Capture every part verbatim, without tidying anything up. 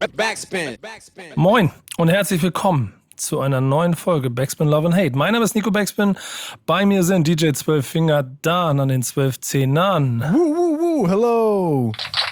Backspin. Moin und herzlich willkommen zu einer neuen Folge Backspin Love and Hate. Mein Name ist Nico Backspin. Bei mir sind D J zwölf Finger Dan an den zwölf Zehnern. Woo, woo, woo, hello.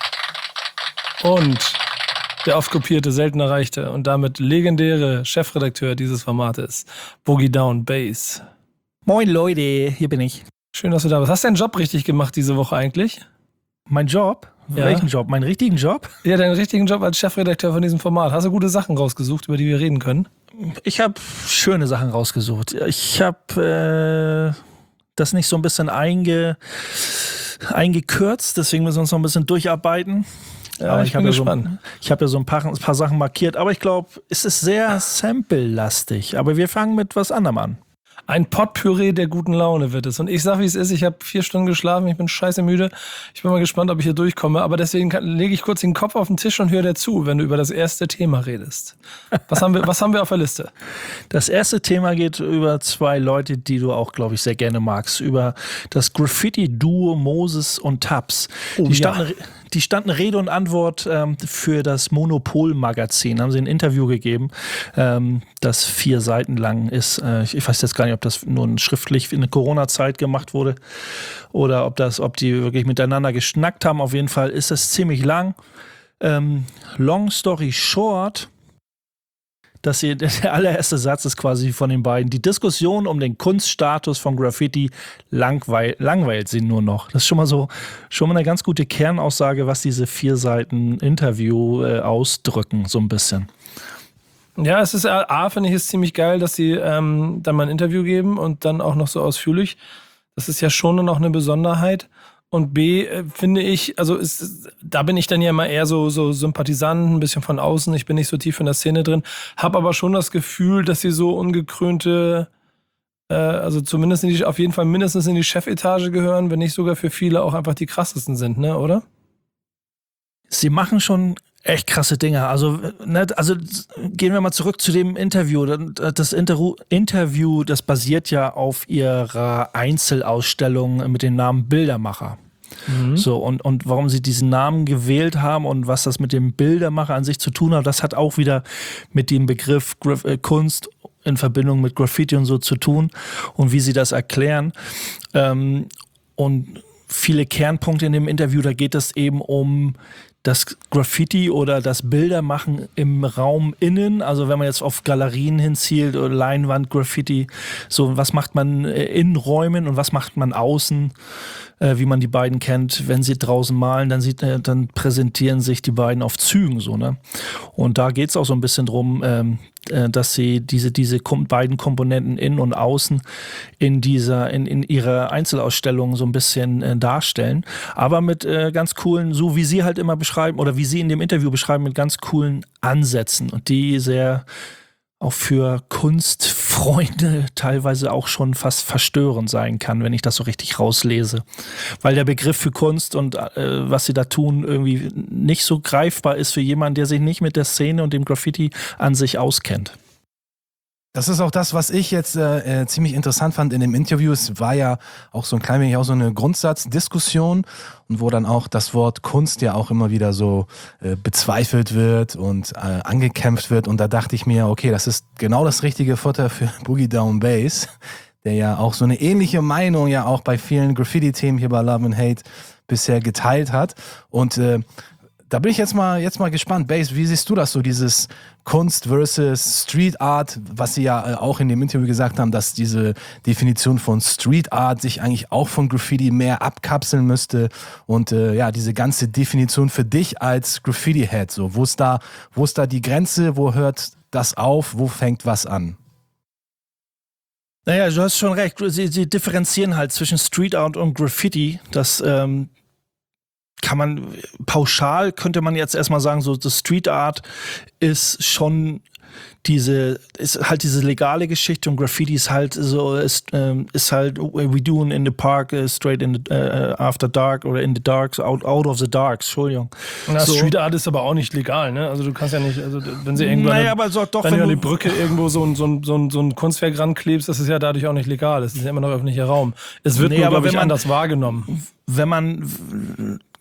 Und der oft kopierte, selten erreichte und damit legendäre Chefredakteur dieses Formates, Boogie Down Bass. Moin Leute, hier bin ich. Schön, dass du da bist. Hast du deinen Job richtig gemacht diese Woche eigentlich? Mein Job? Ja. Welchen Job? Meinen richtigen Job? Ja, deinen richtigen Job als Chefredakteur von diesem Format. Hast du gute Sachen rausgesucht, über die wir reden können? Ich habe schöne Sachen rausgesucht. Ich habe äh, das nicht so ein bisschen einge, eingekürzt, deswegen müssen wir uns noch ein bisschen durcharbeiten. Ja, aber ich, ich bin habe gespannt. Ja so, ich habe ja so ein paar, ein paar Sachen markiert, aber ich glaube, es ist sehr sample-lastig. Aber wir fangen mit was anderem an. Ein Potpüree der guten Laune wird es. Und ich sag, wie es ist, ich habe vier Stunden geschlafen, ich bin scheiße müde. Ich bin mal gespannt, ob ich hier durchkomme. Aber deswegen lege ich kurz den Kopf auf den Tisch und höre dir zu, wenn du über das erste Thema redest. Was haben wir, was haben wir auf der Liste? Das erste Thema geht über zwei Leute, die du auch, glaube ich, sehr gerne magst. Über das Graffiti-Duo Moses und Tabs. Oh, die, ja. standen, die standen Rede und Antwort ähm, für das Monopol-Magazin. Haben sie ein Interview gegeben, ähm, das vier Seiten lang ist. Äh, ich, ich weiß jetzt gar nicht, ob das nur schriftlich in der Corona-Zeit gemacht wurde oder ob das, ob die wirklich miteinander geschnackt haben. Auf jeden Fall ist es ziemlich lang. Ähm, long story short, dass sie, der allererste Satz ist quasi von den beiden: Die Diskussion um den Kunststatus von Graffiti langweil, langweilt sie nur noch. Das ist schon mal so, schon mal eine ganz gute Kernaussage, was diese vier Seiten Interview äh, ausdrücken, so ein bisschen. Ja, es ist A, finde ich es ziemlich geil, dass sie ähm, dann mal ein Interview geben und dann auch noch so ausführlich. Das ist ja schon noch eine Besonderheit. Und B, äh, finde ich, also ist, da bin ich dann ja immer eher so, so Sympathisant, ein bisschen von außen. Ich bin nicht so tief in der Szene drin. Hab aber schon das Gefühl, dass sie so ungekrönte, äh, also zumindest in die, auf jeden Fall mindestens in die Chefetage gehören, wenn nicht sogar für viele auch einfach die krassesten sind, ne, oder? Sie machen schon echt krasse Dinge. Also, ne, also gehen wir mal zurück zu dem Interview. Das Inter- Interview, das basiert ja auf ihrer Einzelausstellung mit dem Namen Bildermacher. Mhm. So, und, und warum sie diesen Namen gewählt haben und was das mit dem Bildermacher an sich zu tun hat, das hat auch wieder mit dem Begriff Graf- äh, Kunst in Verbindung mit Graffiti und so zu tun und wie sie das erklären. Ähm, und viele Kernpunkte in dem Interview, da geht es eben um das Graffiti oder das Bildermachen im Raum innen, also wenn man jetzt auf Galerien hinzielt oder Leinwand, Graffiti, so was macht man in Räumen und was macht man außen, äh, wie man die beiden kennt, wenn sie draußen malen, dann sieht, äh, dann präsentieren sich die beiden auf Zügen, so, ne? Und da geht's auch so ein bisschen drum, ähm, äh, dass sie diese, diese kom- beiden Komponenten innen und außen in dieser, in, in ihrer Einzelausstellung so ein bisschen äh, darstellen, aber mit äh, ganz coolen, so wie sie halt immer beschreiben oder wie sie in dem Interview beschreiben, mit ganz coolen Ansätzen und die sehr auch für Kunstfreunde teilweise auch schon fast verstörend sein kann, wenn ich das so richtig rauslese. Weil der Begriff für Kunst und äh, was sie da tun irgendwie nicht so greifbar ist für jemanden, der sich nicht mit der Szene und dem Graffiti an sich auskennt. Das ist auch das, was ich jetzt äh, ziemlich interessant fand in dem Interview. Es war ja auch so ein klein wenig auch so eine Grundsatzdiskussion und wo dann auch das Wort Kunst ja auch immer wieder so äh, bezweifelt wird und äh, angekämpft wird. Und da dachte ich mir, okay, das ist genau das richtige Futter für Boogie Down Bass, der ja auch so eine ähnliche Meinung ja auch bei vielen Graffiti-Themen hier bei Love and Hate bisher geteilt hat. Und äh, da bin ich jetzt mal, jetzt mal gespannt. Bass, wie siehst du das so, dieses Kunst versus Street Art, was sie ja auch in dem Interview gesagt haben, dass diese Definition von Street Art sich eigentlich auch von Graffiti mehr abkapseln müsste und äh, ja, diese ganze Definition für dich als Graffiti-Head, so, wo ist da, wo ist da die Grenze, wo hört das auf, wo fängt was an? Naja, du hast schon recht, sie, sie differenzieren halt zwischen Street Art und Graffiti, das ähm kann man, pauschal könnte man jetzt erstmal sagen, so das Street Art ist schon diese, ist halt diese legale Geschichte und Graffiti ist halt so, ist, ähm, ist halt we do in the park, uh, straight in the, uh, after dark oder in the dark, so out, out of the dark, Entschuldigung. Na, so. Street Art ist aber auch nicht legal, ne? Also du kannst ja nicht, also wenn sie irgendwann naja, aber so, doch, wenn, wenn du an du die Brücke irgendwo so ein, so, ein, so, ein, so ein Kunstwerk ranklebst, das ist ja dadurch auch nicht legal, das ist ja immer noch öffentlicher Raum. Es wird nee, nur, glaube ich, man, anders wahrgenommen. Wenn man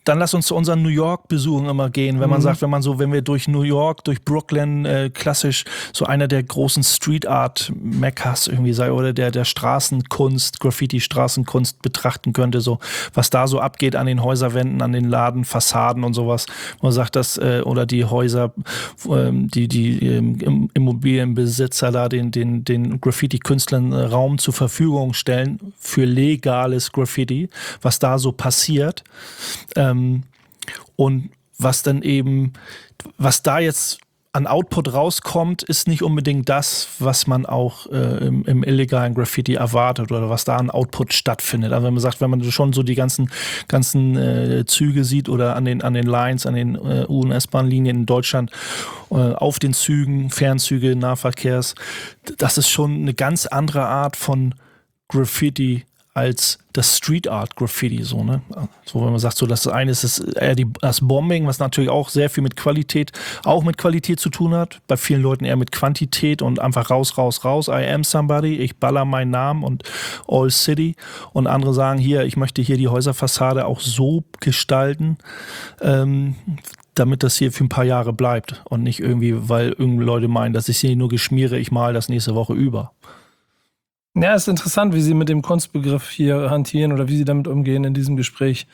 dann lass uns zu unseren New York-Besuchen immer gehen. Wenn man Mhm. sagt, wenn man so, wenn wir durch New York, durch Brooklyn, äh, klassisch so einer der großen Street-Art-Mekkas irgendwie sei oder der, der Straßenkunst, Graffiti-Straßenkunst betrachten könnte, so was da so abgeht an den Häuserwänden, an den Ladenfassaden und sowas. Man sagt das, äh, oder die Häuser, ähm, die, die ähm, Immobilienbesitzer da den, den, den Graffiti-Künstlern äh, Raum zur Verfügung stellen für legales Graffiti, was da so passiert. Ähm, und was dann eben, was da jetzt an Output rauskommt, ist nicht unbedingt das, was man auch äh, im, im illegalen Graffiti erwartet oder was da an Output stattfindet. Also wenn man sagt, wenn man schon so die ganzen, ganzen äh, Züge sieht oder an den, an den Lines, an den äh, U- und S-Bahn-Linien in Deutschland, äh, auf den Zügen, Fernzüge, Nahverkehrs, das ist schon eine ganz andere Art von Graffiti als das Street Art Graffiti, so, ne? So, wenn man sagt, so, das eine ist das, eher die, das Bombing, was natürlich auch sehr viel mit Qualität, auch mit Qualität zu tun hat. Bei vielen Leuten eher mit Quantität und einfach raus, raus, raus. I am somebody, ich baller meinen Namen und All City. Und andere sagen hier, ich möchte hier die Häuserfassade auch so gestalten, ähm, damit das hier für ein paar Jahre bleibt und nicht irgendwie, weil irgendwelche Leute meinen, dass ich hier nur geschmiere, ich male das nächste Woche über. Ja, ist interessant, wie Sie mit dem Kunstbegriff hier hantieren oder wie Sie damit umgehen in diesem Gespräch.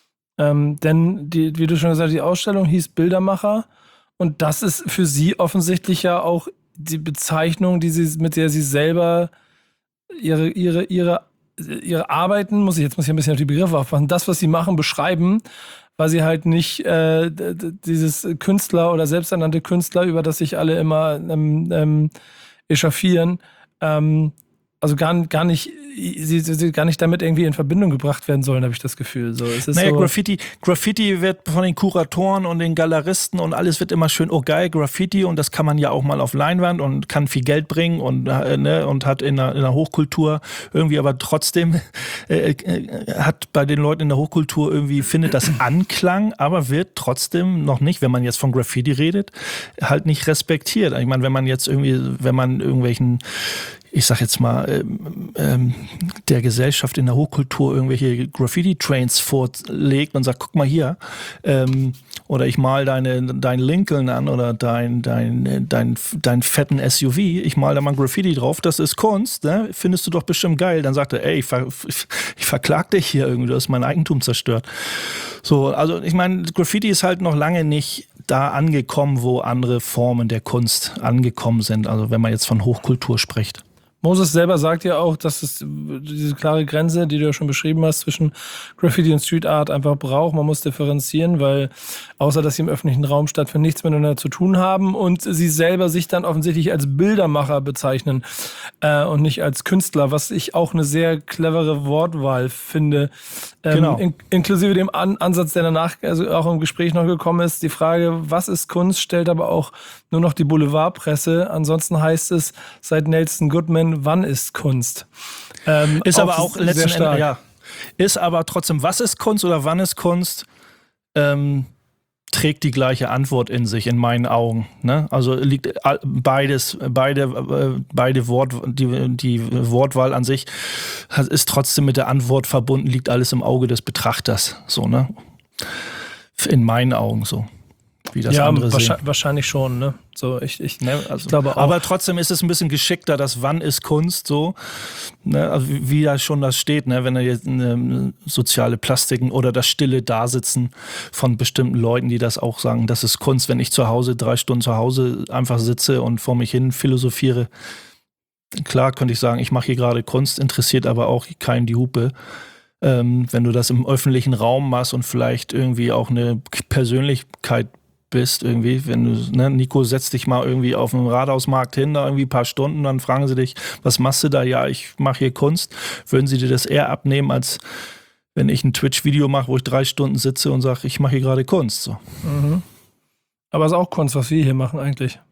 Ähm, denn, die, wie du schon gesagt hast, die Ausstellung hieß Bildermacher und das ist für Sie offensichtlich ja auch die Bezeichnung, die Sie, mit der Sie selber ihre, ihre, ihre, ihre Arbeiten, muss ich jetzt muss ich ein bisschen auf die Begriffe aufpassen, das, was Sie machen, beschreiben, weil Sie halt nicht äh, dieses Künstler oder selbsternannte Künstler, über das sich alle immer ähm, ähm, echauffieren, ähm, also gar, gar nicht, sie, sie gar nicht damit irgendwie in Verbindung gebracht werden sollen, habe ich das Gefühl. So, es ist naja, so Graffiti, Graffiti wird von den Kuratoren und den Galeristen und alles wird immer schön, oh geil, Graffiti und das kann man ja auch mal auf Leinwand und kann viel Geld bringen und, äh, ne, und hat in der, in der Hochkultur irgendwie, aber trotzdem äh, äh, hat bei den Leuten in der Hochkultur irgendwie, findet das Anklang, aber wird trotzdem noch nicht, wenn man jetzt von Graffiti redet, halt nicht respektiert. Ich meine, wenn man jetzt irgendwie, wenn man irgendwelchen ich sag jetzt mal, ähm, ähm, der Gesellschaft in der Hochkultur irgendwelche Graffiti-Trains vorlegt und sagt, guck mal hier, ähm, oder ich mal deine, dein Lincoln an oder dein, dein, dein, dein fetten S U V, ich mal da mal Graffiti drauf, das ist Kunst, ne? Findest du doch bestimmt geil. Dann sagt er, ey, ich, ver, ich verklag dich hier irgendwie, du hast mein Eigentum zerstört. So, also ich meine, Graffiti ist halt noch lange nicht da angekommen, wo andere Formen der Kunst angekommen sind, also wenn man jetzt von Hochkultur spricht. Moses selber sagt ja auch, dass es diese klare Grenze, die du ja schon beschrieben hast, zwischen Graffiti und Street Art einfach braucht. Man muss differenzieren, weil außer dass sie im öffentlichen Raum stattfinden, nichts miteinander zu tun haben und sie selber sich dann offensichtlich als Bildermacher bezeichnen äh, und nicht als Künstler, was ich auch eine sehr clevere Wortwahl finde. Ähm, Genau. in, inklusive dem An- Ansatz, der danach also auch im Gespräch noch gekommen ist. Die Frage, was ist Kunst, stellt aber auch nur noch die Boulevardpresse. Ansonsten heißt es seit Nelson Goodman, wann ist Kunst? Ähm, Ist aber auch sehr letzten stark. Endes, ja. Ist aber trotzdem, was ist Kunst oder wann ist Kunst, ähm, trägt die gleiche Antwort in sich, in meinen Augen. Ne? Also liegt beides, beide, äh, beide Wort, die, die Wortwahl an sich ist trotzdem mit der Antwort verbunden, liegt alles im Auge des Betrachters. So, ne? In meinen Augen so. Wie das ja, andere wahrscheinlich, sehen. wahrscheinlich schon, ne? So, ich, ich, Ne, also, ich glaube auch. aber trotzdem ist es ein bisschen geschickter, das Wann ist Kunst so, ne, also wie, wie da schon das steht, ne, wenn da jetzt eine soziale Plastiken oder das stille Dasitzen von bestimmten Leuten, die das auch sagen, das ist Kunst, wenn ich zu Hause drei Stunden zu Hause einfach sitze und vor mich hin philosophiere. Klar könnte ich sagen, ich mache hier gerade Kunst, interessiert aber auch keinen die Hupe. Ähm, wenn du das im öffentlichen Raum machst und vielleicht irgendwie auch eine Persönlichkeit bist irgendwie, wenn du, ne, Nico, setz dich mal irgendwie auf dem Rathausmarkt hin, da irgendwie ein paar Stunden, dann fragen sie dich, was machst du da? Ja, ich mache hier Kunst. Würden sie dir das eher abnehmen, als wenn ich ein Twitch-Video mache, wo ich drei Stunden sitze und sage, ich mache hier gerade Kunst. So. Mhm. Aber es ist auch Kunst, was wir hier machen eigentlich.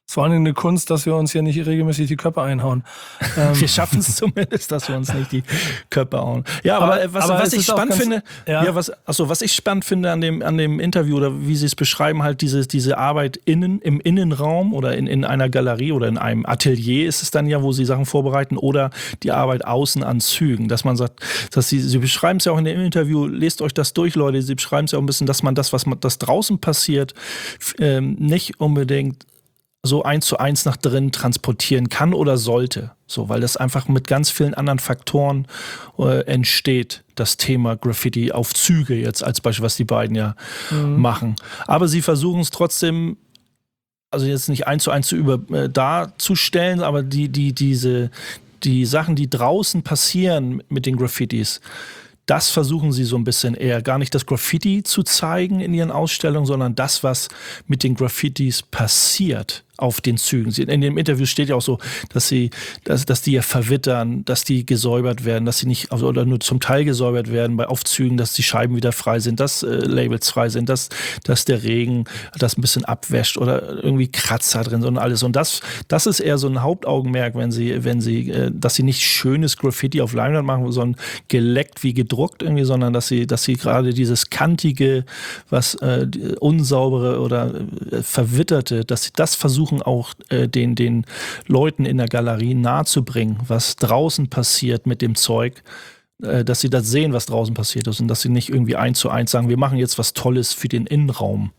ist vor allen Dingen eine Kunst, dass wir uns hier nicht regelmäßig die Köpfe einhauen. Ähm, wir schaffen es zumindest, dass wir uns nicht die Köpfe hauen. Ja, aber, aber was, aber was ich spannend ganz, finde, ja. ja, was, achso, was ich spannend finde an dem, an dem Interview oder wie Sie es beschreiben, halt diese, diese Arbeit innen, im Innenraum oder in, in einer Galerie oder in einem Atelier ist es dann ja, wo Sie Sachen vorbereiten, oder die Arbeit außen an Zügen, dass man sagt, dass Sie, Sie beschreiben es ja auch in dem Interview, lest euch das durch, Leute, Sie beschreiben es ja auch ein bisschen, dass man das, was man, das draußen passiert, ähm, nicht unbedingt so eins zu eins nach drin transportieren kann oder sollte. So, weil das einfach mit ganz vielen anderen Faktoren äh, entsteht, das Thema Graffiti auf Züge jetzt als Beispiel, was die beiden ja mhm. machen. Aber sie versuchen es trotzdem, also jetzt nicht eins zu eins zu über, äh, darzustellen, aber die, die, diese, die Sachen, die draußen passieren mit den Graffitis, das versuchen sie so ein bisschen eher, gar nicht das Graffiti zu zeigen in ihren Ausstellungen, sondern das, was mit den Graffitis passiert auf den Zügen. In dem Interview steht ja auch so, dass sie, dass, dass die ja verwittern, dass die gesäubert werden, dass sie nicht, also, oder nur zum Teil gesäubert werden bei Aufzügen, dass die Scheiben wieder frei sind, dass äh, Labels frei sind, dass, dass der Regen das ein bisschen abwäscht oder irgendwie Kratzer drin sind und alles. Und das, das ist eher so ein Hauptaugenmerk, wenn sie, wenn sie, äh, dass sie nicht schönes Graffiti auf Leinwand machen, sondern geleckt wie gedruckt irgendwie, sondern dass sie, dass sie gerade dieses kantige, was äh, unsaubere oder äh, verwitterte, dass sie das versuchen, auch äh, den, den Leuten in der Galerie nahezubringen, was draußen passiert mit dem Zeug, äh, dass sie das sehen, was draußen passiert ist und dass sie nicht irgendwie eins zu eins sagen, wir machen jetzt was Tolles für den Innenraum.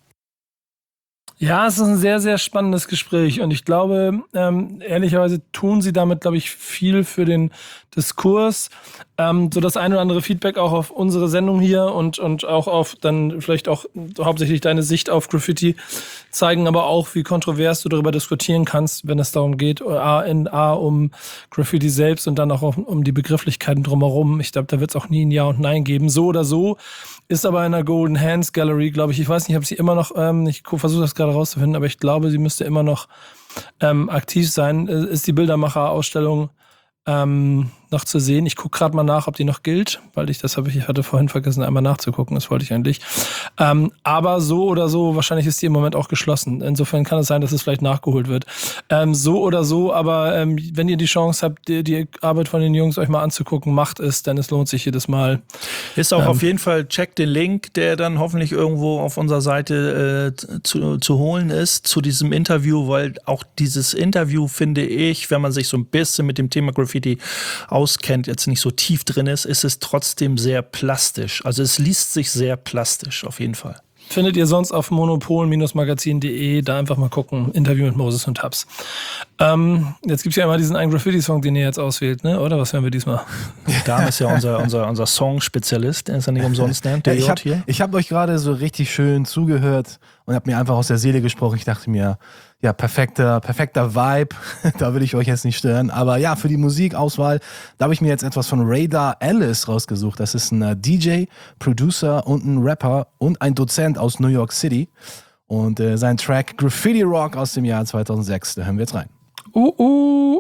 Ja, es ist ein sehr, sehr spannendes Gespräch und ich glaube, ähm, ehrlicherweise tun sie damit, glaube ich, viel für den Diskurs. Ähm, so das ein oder andere Feedback auch auf unsere Sendung hier und, und auch auf dann vielleicht auch hauptsächlich deine Sicht auf Graffiti zeigen, aber auch, wie kontrovers du darüber diskutieren kannst, wenn es darum geht, A, in A um Graffiti selbst und dann auch um, um die Begrifflichkeiten drumherum. Ich glaube, da wird es auch nie ein Ja und Nein geben. So oder so ist aber in der Golden Hands Gallery, glaube ich, ich weiß nicht, ob sie immer noch, ähm, ich versuche das gerade rauszufinden, aber ich glaube, sie müsste immer noch ähm, aktiv sein. Ist die Bildermacher-Ausstellung ähm, noch zu sehen. Ich gucke gerade mal nach, ob die noch gilt, weil ich das habe ich, ich hatte vorhin vergessen, einmal nachzugucken, das wollte ich eigentlich. Ähm, aber so oder so, wahrscheinlich ist die im Moment auch geschlossen. Insofern kann es sein, dass es vielleicht nachgeholt wird. Ähm, so oder so, aber ähm, wenn ihr die Chance habt, die, die Arbeit von den Jungs euch mal anzugucken, macht es, denn es lohnt sich jedes Mal. Ist auch ähm, auf jeden Fall, checkt den Link, der dann hoffentlich irgendwo auf unserer Seite äh, zu, zu holen ist, zu diesem Interview, weil auch dieses Interview, finde ich, wenn man sich so ein bisschen mit dem Thema Graffiti auskennt, jetzt nicht so tief drin ist, ist es trotzdem sehr plastisch. Also es liest sich sehr plastisch, auf jeden Fall. Findet ihr sonst auf monopol Magazin punkt de, da einfach mal gucken. Interview mit Moses und Tabs. Ähm, jetzt gibt es ja immer diesen einen Graffiti-Song, den ihr jetzt auswählt, ne? Oder was hören wir diesmal? Dan ist ja unser, unser, unser Song-Spezialist, der ist ja nicht umsonst, ne? Der ich habe hab euch gerade so richtig schön zugehört und habe mir einfach aus der Seele gesprochen. Ich dachte mir, ja, perfekter, perfekter Vibe. Da will ich euch jetzt nicht stören. Aber ja, für die Musikauswahl, da habe ich mir jetzt etwas von Radar Ellis rausgesucht. Das ist ein D J, Producer und ein Rapper und ein Dozent aus New York City. Und äh, sein Track Graffiti Rock aus dem Jahr zweitausendsechs, da hören wir jetzt rein. Uh, uh.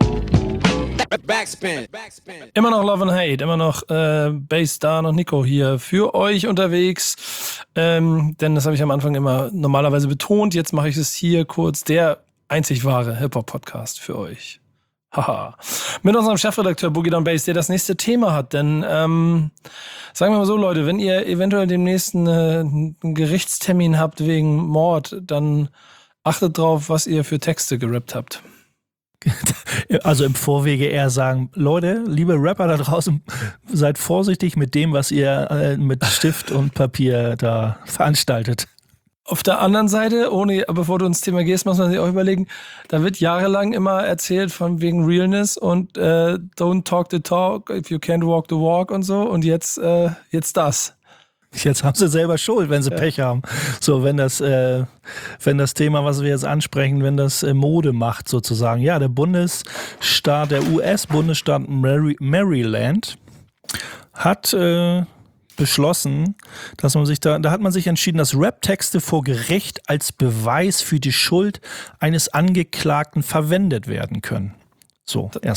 Backspin. Backspin. Immer noch Love and Hate, immer noch äh, Bass, Dan und Nico hier für euch unterwegs. Ähm, denn das habe ich am Anfang immer normalerweise betont. Jetzt mache ich es hier kurz. Der einzig wahre Hip-Hop-Podcast für euch. Haha. Mit unserem Chefredakteur Boogie Down Bass, der das nächste Thema hat. Denn ähm, sagen wir mal so, Leute, wenn ihr eventuell demnächst einen, einen Gerichtstermin habt wegen Mord, dann achtet drauf, was ihr für Texte gerappt habt. Also im Vorwege eher sagen, Leute, liebe Rapper da draußen, seid vorsichtig mit dem, was ihr äh, mit Stift und Papier da veranstaltet. Auf der anderen Seite, ohne, bevor du ins Thema gehst, muss man sich auch überlegen, da wird jahrelang immer erzählt von wegen Realness und äh, don't talk the talk if you can't walk the walk und so und jetzt, äh, jetzt das. Jetzt haben sie selber Schuld, wenn sie ja. Pech haben. So, wenn das, äh, wenn das Thema, was wir jetzt ansprechen, wenn das äh, Mode macht sozusagen. Ja, der Bundesstaat, der U S-Bundesstaat Mary- Maryland hat äh, beschlossen, dass man sich da, da hat man sich entschieden, dass Rap-Texte vor Gericht als Beweis für die Schuld eines Angeklagten verwendet werden können. So, erstmal.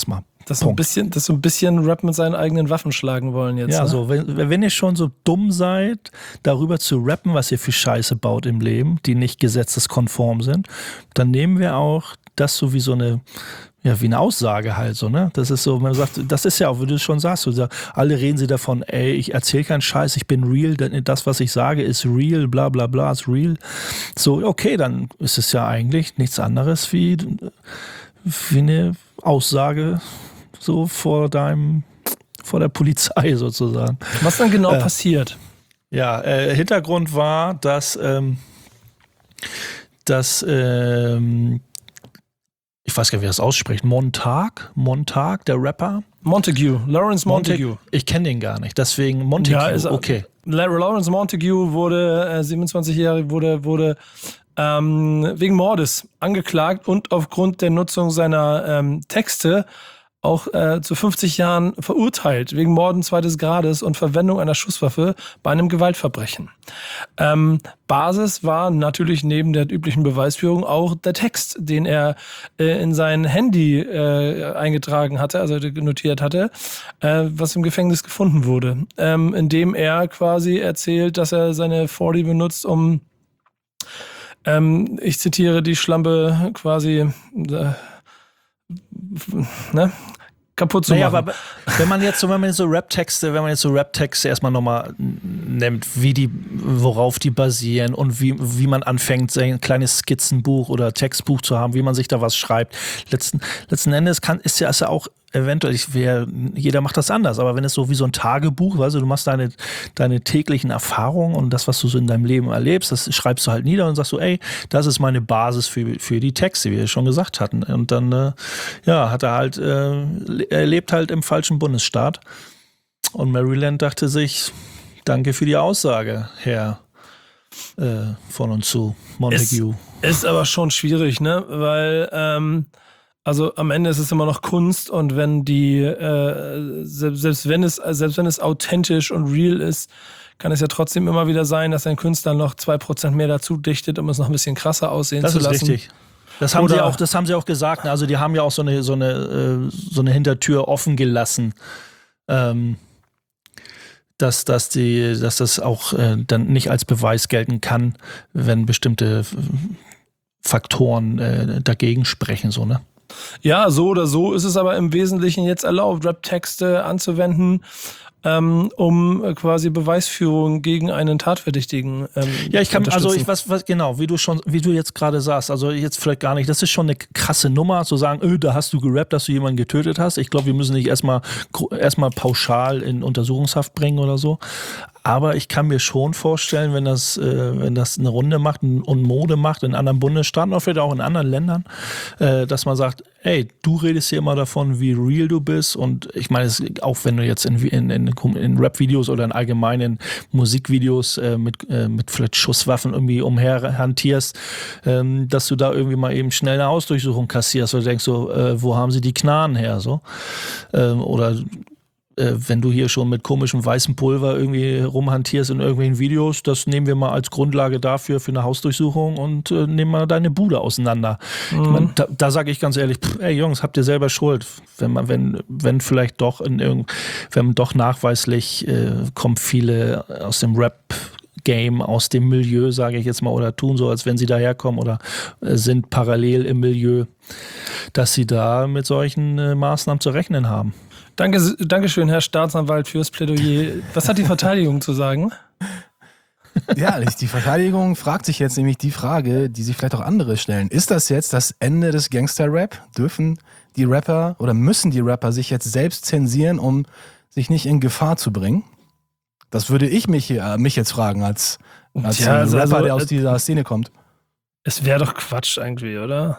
Das ist so ein bisschen, das ist so ein bisschen Rap mit seinen eigenen Waffen schlagen wollen jetzt. Ja, ne? so, wenn, wenn ihr schon so dumm seid, darüber zu rappen, was ihr für Scheiße baut im Leben, die nicht gesetzeskonform sind, dann nehmen wir auch das so wie so eine, ja, wie eine Aussage halt so, ne? Das ist so, man sagt, das ist ja auch, wie du schon sagst, so, alle reden sie davon, ey, ich erzähle keinen Scheiß, ich bin real, denn das, was ich sage, ist real, bla bla bla, ist real. So, okay, dann ist es ja eigentlich nichts anderes wie, wie eine Aussage so vor deinem, vor der Polizei sozusagen. Was dann genau äh, passiert? Ja, äh, Hintergrund war, dass, ähm, dass ähm, ich weiß gar nicht, wie das ausspricht, Montag, Montag, der Rapper. Montague, Lawrence Montague. Montague. Ich kenne den gar nicht, deswegen Montague, ja, ist, okay. Lawrence Montague wurde, äh, siebenundzwanzigjährig, wurde, wurde ähm, wegen Mordes angeklagt und aufgrund der Nutzung seiner ähm, Texte auch äh, zu fünfzig Jahren verurteilt, wegen Morden zweites Grades und Verwendung einer Schusswaffe bei einem Gewaltverbrechen. Ähm, Basis war natürlich neben der üblichen Beweisführung auch der Text, den er äh, in sein Handy äh, eingetragen hatte, also notiert hatte, äh, was im Gefängnis gefunden wurde, ähm, indem er quasi erzählt, dass er seine vierzig benutzt, um, ähm, ich zitiere, die Schlampe quasi äh, ne? kaputt zu naja, machen. aber wenn man jetzt so, wenn man jetzt so Rap-Texte, wenn man jetzt so Rap-Texte erstmal nochmal nimmt, wie die, worauf die basieren und wie, wie man anfängt, sein kleines Skizzenbuch oder Textbuch zu haben, wie man sich da was schreibt. Letzten, letzten Endes kann, ist ja, ist ja auch eventuell, ich wär, jeder macht das anders, aber wenn es so wie so ein Tagebuch, weißt du, du machst deine, deine täglichen Erfahrungen und das, was du so in deinem Leben erlebst, das schreibst du halt nieder und sagst so, ey, das ist meine Basis für, für die Texte, wie wir schon gesagt hatten. Und dann, äh, ja, hat er halt, äh, er lebt halt im falschen Bundesstaat. Und Maryland dachte sich, danke für die Aussage, Herr äh, von und zu, Montague. Es ist aber schon schwierig, ne, weil, ähm, also am Ende ist es immer noch Kunst und wenn die, äh, selbst, selbst wenn es, selbst wenn es authentisch und real ist, kann es ja trotzdem immer wieder sein, dass ein Künstler noch zwei Prozent mehr dazu dichtet, um es noch ein bisschen krasser aussehen das zu lassen. Das ist richtig. Das haben, Oder sie auch, das haben sie auch gesagt. Ne? Also die haben ja auch so eine, so eine, so eine Hintertür offen gelassen, ähm, dass, dass, die, dass das auch äh, dann nicht als Beweis gelten kann, wenn bestimmte Faktoren äh, dagegen sprechen. So, ne? Ja, so oder so ist es aber im Wesentlichen jetzt erlaubt, Rap-Texte anzuwenden, ähm, um quasi Beweisführung gegen einen Tatverdächtigen ähm, ja, ich kann, zu also unterstützen. ich was, was genau, wie du schon, wie du jetzt gerade sagst, also jetzt vielleicht gar nicht, das ist schon eine krasse Nummer, zu sagen, öh, da hast du gerappt, dass du jemanden getötet hast. Ich glaube, wir müssen nicht erstmal erstmal pauschal in Untersuchungshaft bringen oder so. Aber ich kann mir schon vorstellen, wenn das, äh, wenn das eine Runde macht und Mode macht in anderen Bundesstaaten oder vielleicht auch in anderen Ländern, äh, dass man sagt, ey, du redest hier immer davon, wie real du bist. Und ich meine, auch wenn du jetzt in, in, in, in Rap-Videos oder in allgemeinen Musikvideos äh, mit, äh, mit vielleicht Schusswaffen irgendwie umherhantierst, ähm, dass du da irgendwie mal eben schnell eine Hausdurchsuchung kassierst oder denkst so, äh, wo haben sie die Knarren her? So? Ähm, oder wenn du hier schon mit komischem weißem Pulver irgendwie rumhantierst in irgendwelchen Videos, das nehmen wir mal als Grundlage dafür für eine Hausdurchsuchung und äh, nehmen mal deine Bude auseinander. Mhm. Ich mein, da, da sage ich ganz ehrlich, pff, ey Jungs, habt ihr selber Schuld. Wenn man, wenn, wenn vielleicht doch in irgend, wenn doch nachweislich äh, kommen viele aus dem Rap Game, aus dem Milieu, sage ich jetzt mal, oder tun so, als wenn sie daherkommen oder äh, sind parallel im Milieu, dass sie da mit solchen äh, Maßnahmen zu rechnen haben. Danke, Dankeschön, Herr Staatsanwalt, fürs Plädoyer. Was hat die Verteidigung zu sagen? Ja, die Verteidigung fragt sich jetzt nämlich die Frage, die sich vielleicht auch andere stellen. Ist das jetzt das Ende des Gangster-Rap? Dürfen die Rapper oder müssen die Rapper sich jetzt selbst zensieren, um sich nicht in Gefahr zu bringen? Das würde ich mich, äh, mich jetzt fragen, als, als ja, also, Rapper, also, der aus dieser Szene kommt. Es wäre doch Quatsch irgendwie, oder?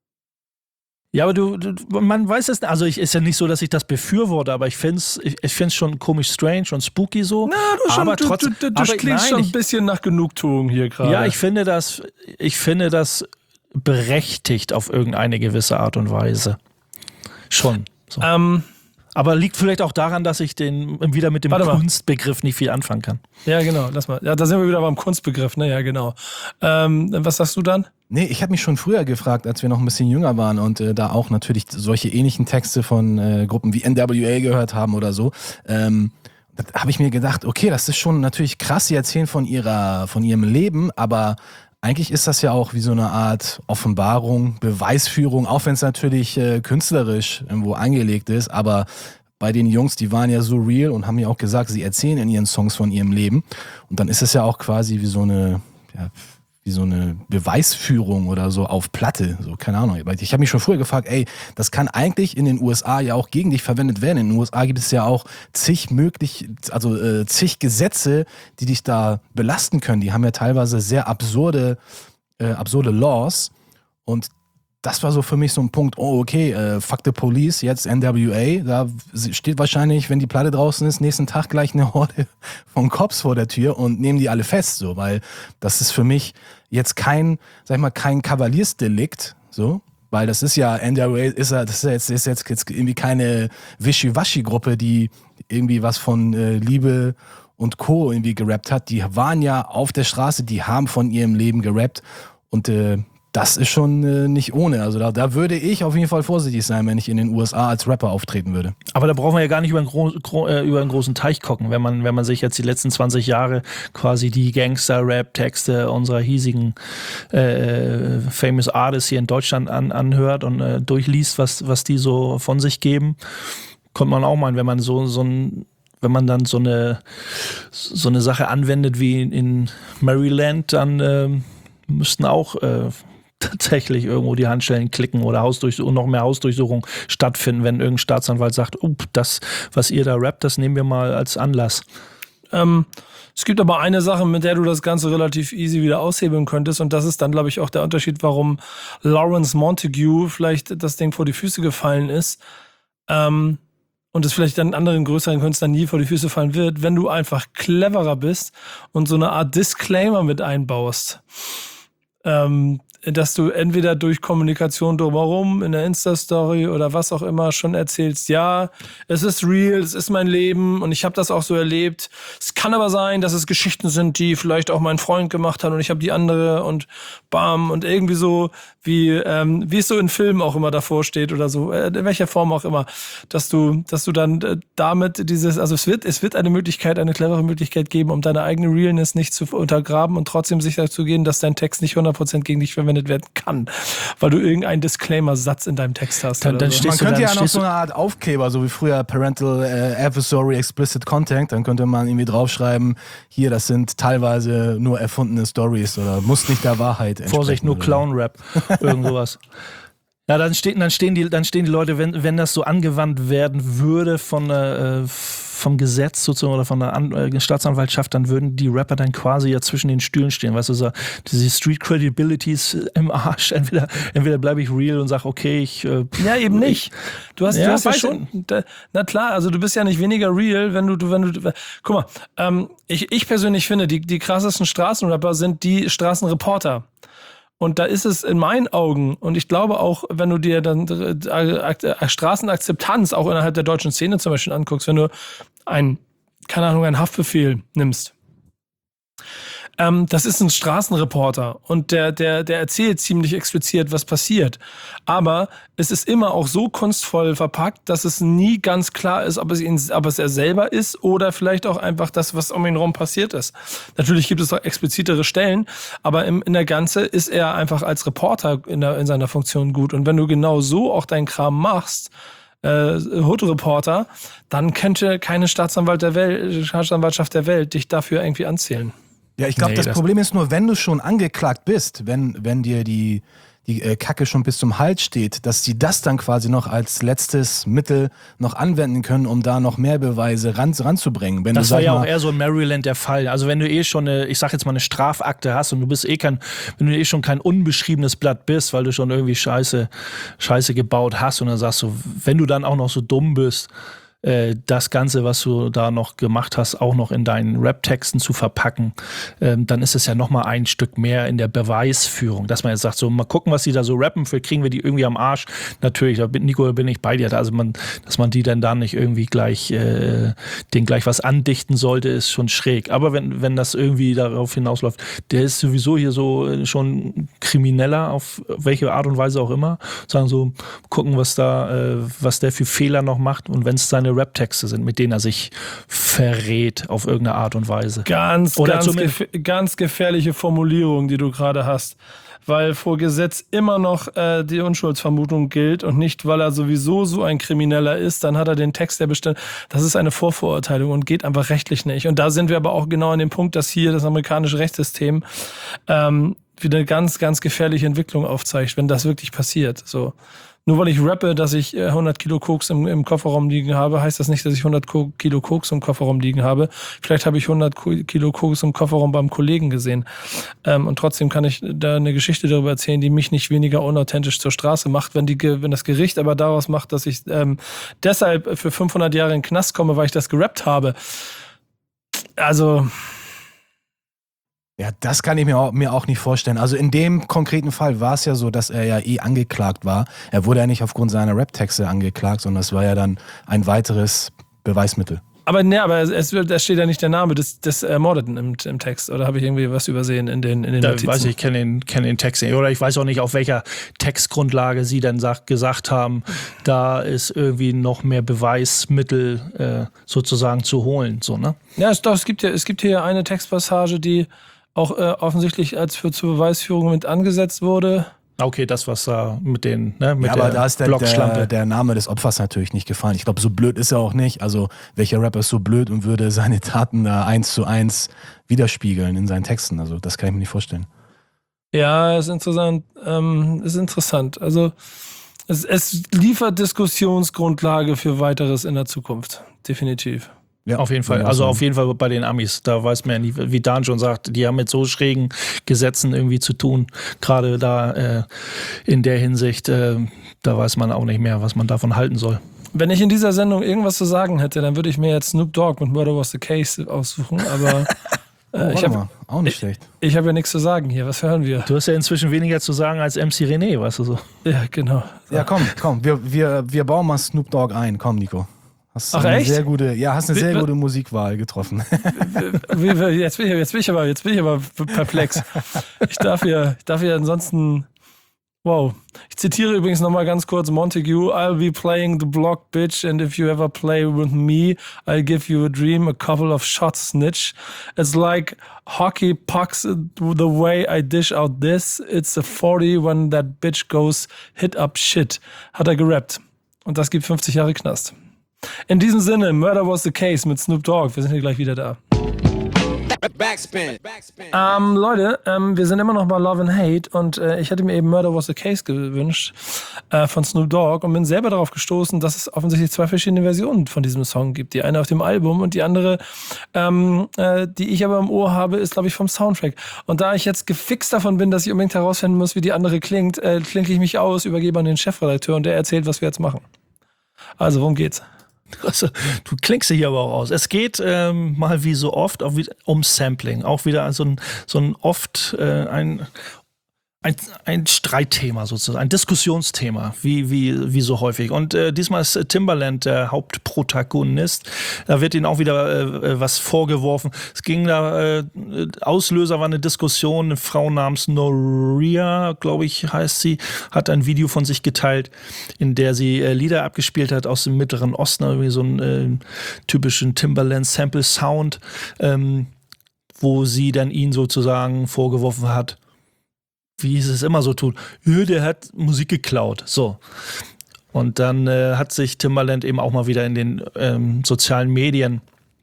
Ja, aber du, du, man weiß es, also ich ist ja nicht so, dass ich das befürworte, aber ich finde es ich, ich find's schon komisch strange und spooky so. Na, du, schon, aber du, trotzdem, du, du, du aber klingst nein, schon ein ich, bisschen nach Genugtuung hier gerade. Ja, ich finde das, ich finde das berechtigt auf irgendeine gewisse Art und Weise. Schon. So. Ähm, Aber liegt vielleicht auch daran, dass ich den wieder mit dem Warte mal. Kunstbegriff nicht viel anfangen kann. Ja, genau, lass mal. Ja, da sind wir wieder beim Kunstbegriff, ne? Ja, genau. Ähm, was sagst du dann? Nee, ich habe mich schon früher gefragt, als wir noch ein bisschen jünger waren und äh, da auch natürlich solche ähnlichen Texte von äh, Gruppen wie N W A gehört haben oder so. Ähm, da habe ich mir gedacht, okay, das ist schon natürlich krass, sie erzählen von ihrer, von ihrem Leben, aber eigentlich ist das ja auch wie so eine Art Offenbarung, Beweisführung, auch wenn es natürlich äh, künstlerisch irgendwo angelegt ist, aber bei den Jungs, die waren ja so real und haben ja auch gesagt, sie erzählen in ihren Songs von ihrem Leben und dann ist es ja auch quasi wie so eine, ja, wie so eine Beweisführung oder so auf Platte, so keine Ahnung. Ich habe mich schon früher gefragt, ey, das kann eigentlich in den U S A ja auch gegen dich verwendet werden. In den U S A gibt es ja auch zig möglich, also äh, zig Gesetze, die dich da belasten können. Die haben ja teilweise sehr absurde, äh, absurde Laws und das war so für mich so ein Punkt, oh okay, äh, fuck the police, jetzt N W A, da steht wahrscheinlich, wenn die Platte draußen ist, nächsten Tag gleich eine Horde von Cops vor der Tür und nehmen die alle fest, so, weil das ist für mich jetzt kein, sag ich mal, kein Kavaliersdelikt, so, weil das ist ja, N W A ist ja, das ist ja jetzt, ist jetzt, jetzt irgendwie keine Wischiwaschi-Gruppe, die irgendwie was von äh, Liebe und Co. irgendwie gerappt hat, die waren ja auf der Straße, die haben von ihrem Leben gerappt und äh, das ist schon äh, nicht ohne. Also da, da würde ich auf jeden Fall vorsichtig sein, wenn ich in den U S A als Rapper auftreten würde. Aber da brauchen wir ja gar nicht über einen, gro- gro- äh, über einen großen Teich gucken, wenn man, wenn man sich jetzt die letzten zwanzig Jahre quasi die Gangster-Rap-Texte unserer hiesigen äh, Famous Artists hier in Deutschland an, anhört und äh, durchliest, was, was die so von sich geben. Kommt man auch meinen, wenn man so, so ein wenn man dann so eine, so eine Sache anwendet wie in Maryland, dann äh, müssten auch äh, tatsächlich irgendwo die Handschellen klicken oder Hausdurchsuchung, noch mehr Hausdurchsuchung stattfinden, wenn irgendein Staatsanwalt sagt, oh, das, was ihr da rappt, das nehmen wir mal als Anlass. Ähm, es gibt aber eine Sache, mit der du das Ganze relativ easy wieder aushebeln könntest und das ist dann, glaube ich, auch der Unterschied, warum Lawrence Montague vielleicht das Ding vor die Füße gefallen ist ähm, und es vielleicht dann anderen größeren Künstlern nie vor die Füße fallen wird, wenn du einfach cleverer bist und so eine Art Disclaimer mit einbaust. Ähm, dass du entweder durch Kommunikation drumherum, in der Insta-Story oder was auch immer schon erzählst, ja, es ist real, es ist mein Leben und ich habe das auch so erlebt. Es kann aber sein, dass es Geschichten sind, die vielleicht auch mein Freund gemacht hat und ich habe die andere und bam und irgendwie so, wie ähm, wie es so in Filmen auch immer davor steht oder so, äh, in welcher Form auch immer, dass du dass du dann äh, damit dieses, also es wird es wird eine Möglichkeit, eine clevere Möglichkeit geben, um deine eigene Realness nicht zu untergraben und trotzdem sicher zu gehen, dass dein Text nicht hundert Prozent gegen dich verwendet werden kann, weil du irgendeinen Disclaimer-Satz in deinem Text hast. Dann, dann so. Man du könnte dann, ja noch so eine Art Aufkleber, so wie früher Parental äh, Advisory Explicit Content, dann könnte man irgendwie draufschreiben, hier, das sind teilweise nur erfundene Stories oder muss nicht der Wahrheit entsprechen. Vorsicht, nur Clown-Rap, irgend sowas. Ja, dann, steht, dann, stehen die, dann stehen die Leute, wenn, wenn das so angewandt werden würde von äh, vom Gesetz sozusagen oder von der An- äh, Staatsanwaltschaft, dann würden die Rapper dann quasi ja zwischen den Stühlen stehen. Weißt du, so, diese Street Credibilities im Arsch. Entweder, entweder bleibe ich real und sage, okay, ich... Äh, ja, eben nicht. Du hast ja, du hast ja schon... Da, na klar, also du bist ja nicht weniger real, wenn du... du wenn du guck mal, ähm, ich, ich persönlich finde, die, die krassesten Straßenrapper sind die Straßenreporter. Und da ist es in meinen Augen, und ich glaube auch, wenn du dir dann äh, Straßenakzeptanz auch innerhalb der deutschen Szene zum Beispiel anguckst, wenn du ein, keine Ahnung, einen Haftbefehl nimmst. Ähm, das ist ein Straßenreporter und der, der, der erzählt ziemlich explizit, was passiert. Aber es ist immer auch so kunstvoll verpackt, dass es nie ganz klar ist, ob es, ihn, ob es er selber ist oder vielleicht auch einfach das, was um ihn herum passiert ist. Natürlich gibt es auch explizitere Stellen, aber im, in der Ganze ist er einfach als Reporter in, der, in seiner Funktion gut. Und wenn du genau so auch deinen Kram machst, äh, Hood-Reporter, dann könnte keine Staatsanwalt der Welt, Staatsanwaltschaft der Welt dich dafür irgendwie anzählen. Ja, ich glaube, Nee, das, das Problem ist nur, wenn du schon angeklagt bist, wenn, wenn dir die, die äh, Kacke schon bis zum Hals steht, dass sie das dann quasi noch als letztes Mittel noch anwenden können, um da noch mehr Beweise ran, ranzubringen. Wenn Das du, war ja mal, auch eher so in Maryland der Fall. Also wenn du eh schon eine, ich sag jetzt mal eine Strafakte hast und du bist eh kein, wenn du eh schon kein unbeschriebenes Blatt bist, weil du schon irgendwie Scheiße, Scheiße gebaut hast und dann sagst du, wenn du dann auch noch so dumm bist, äh, das Ganze, was du da noch gemacht hast, auch noch in deinen Rap-Texten zu verpacken, ähm, dann ist es ja nochmal ein Stück mehr in der Beweisführung, dass man jetzt sagt, so mal gucken, was die da so rappen, vielleicht kriegen wir die irgendwie am Arsch. Natürlich, da bin, Nico, da bin ich bei dir. Also man, dass man die dann da nicht irgendwie gleich, äh, denen gleich was andichten sollte, ist schon schräg. Aber wenn, wenn das irgendwie darauf hinausläuft, der ist sowieso hier so schon Krimineller, auf welche Art und Weise auch immer, sagen so, gucken, was da, äh, was der für Fehler noch macht und wenn es seine Rap-Texte sind, mit denen er sich verrät auf irgendeine Art und Weise. Ganz, Oder ganz, gef ganz gefährliche Formulierung, die du gerade hast. Weil vor Gesetz immer noch äh, die Unschuldsvermutung gilt und nicht, weil er sowieso so ein Krimineller ist, dann hat er den Text, der bestimmt, das ist eine Vorverurteilung und geht einfach rechtlich nicht. Und da sind wir aber auch genau an dem Punkt, dass hier das amerikanische Rechtssystem ähm, wieder eine ganz, ganz gefährliche Entwicklung aufzeigt, wenn das wirklich passiert. So. Nur weil ich rappe, dass ich hundert Kilo Koks im, im Kofferraum liegen habe, heißt das nicht, dass ich hundert Kilo Koks im Kofferraum liegen habe. Vielleicht habe ich hundert Kilo Koks im Kofferraum beim Kollegen gesehen. Ähm, und trotzdem kann ich da eine Geschichte darüber erzählen, die mich nicht weniger unauthentisch zur Straße macht, wenn, die, wenn das Gericht aber daraus macht, dass ich ähm, deshalb für fünfhundert Jahre in den Knast komme, weil ich das gerappt habe. Also... Ja, das kann ich mir auch, mir auch nicht vorstellen. Also in dem konkreten Fall war es ja so, dass er ja eh angeklagt war. Er wurde ja nicht aufgrund seiner Rap-Texte angeklagt, sondern es war ja dann ein weiteres Beweismittel. Aber ne, aber es, es, es steht ja nicht der Name des, des Ermordeten im, im Text. Oder habe ich irgendwie was übersehen in den, in den da Notizen? Weiß ich, ich kenne den, kenn den Text nicht. Oder ich weiß auch nicht, auf welcher Textgrundlage sie dann sagt, gesagt haben, da ist irgendwie noch mehr Beweismittel äh, sozusagen zu holen. So, ne? Ja, es, doch, es, gibt ja, es gibt hier eine Textpassage, die auch äh, offensichtlich als für zur Beweisführung mit angesetzt wurde. Okay, das, was da mit den, ne, mit ja, der aber da ist der, Blockschlampe. Der, der Name des Opfers natürlich nicht gefallen. Ich glaube, so blöd ist er auch nicht. Also, welcher Rapper ist so blöd und würde seine Taten da eins zu eins widerspiegeln in seinen Texten? Also, das kann ich mir nicht vorstellen. Ja, ist interessant. Ähm, ist interessant. Also, es, es liefert Diskussionsgrundlage für weiteres in der Zukunft. Definitiv. Ja, auf jeden Fall. Also auf jeden Fall bei den Amis. Da weiß man ja nie, wie Dan schon sagt, die haben mit so schrägen Gesetzen irgendwie zu tun. Gerade da äh, in der Hinsicht, äh, da weiß man auch nicht mehr, was man davon halten soll. Wenn ich in dieser Sendung irgendwas zu sagen hätte, dann würde ich mir jetzt Snoop Dogg mit Murder Was the Case aussuchen. Aber äh, oh, ich habe auch nicht schlecht. Ich, ich habe ja nichts zu sagen hier. Was hören wir? Du hast ja inzwischen weniger zu sagen als M C René, weißt du so. Ja, genau. Ja, komm, komm. Wir, wir, wir bauen mal Snoop Dogg ein. Komm, Nico. Hast Ach, eine echt? Sehr gute, ja, hast eine wie, sehr wie, gute Musikwahl getroffen. Wie, wie, jetzt, bin ich, jetzt, bin ich aber, jetzt bin ich aber perplex. Ich darf ja, ich darf ja ansonsten... Wow. Ich zitiere übrigens nochmal ganz kurz Montague. I'll be playing the block, bitch, and if you ever play with me, I'll give you a dream, a couple of shots, snitch. It's like hockey pucks the way I dish out this. It's a forty when that bitch goes hit up shit. Hat er gerappt. Und das gibt fünfzig Jahre Knast. In diesem Sinne, Murder Was the Case mit Snoop Dogg. Wir sind hier gleich wieder da. Backspin. Backspin. Ähm, Leute, ähm, wir sind immer noch bei Love and Hate und äh, ich hätte mir eben Murder Was the Case gewünscht äh, von Snoop Dogg und bin selber darauf gestoßen, dass es offensichtlich zwei verschiedene Versionen von diesem Song gibt. Die eine auf dem Album und die andere, ähm, äh, die ich aber im Ohr habe, ist, glaube ich, vom Soundtrack. Und da ich jetzt gefixt davon bin, dass ich unbedingt herausfinden muss, wie die andere klingt, äh, klinke ich mich aus, übergebe an den Chefredakteur und der erzählt, was wir jetzt machen. Also, worum geht's? Also, du klingst hier aber auch aus. Es geht ähm, mal wie so oft auch wieder um Sampling. Auch wieder so ein, so ein oft äh, ein, ein, ein Streitthema sozusagen, ein Diskussionsthema, wie, wie, wie so häufig. Und äh, diesmal ist Timbaland der Hauptprotagonist. Da wird ihnen auch wieder äh, was vorgeworfen. Es ging da, äh, Auslöser war eine Diskussion, eine Frau namens Noria, glaube ich, heißt sie, hat ein Video von sich geteilt, in der sie äh, Lieder abgespielt hat aus dem Mittleren Osten, irgendwie so einen äh, typischen Timbaland-Sample-Sound, ähm, wo sie dann ihn sozusagen vorgeworfen hat, wie es es immer so tut, der hat Musik geklaut. So. Und dann äh, hat sich Timbaland eben auch mal wieder in den ähm, sozialen Medien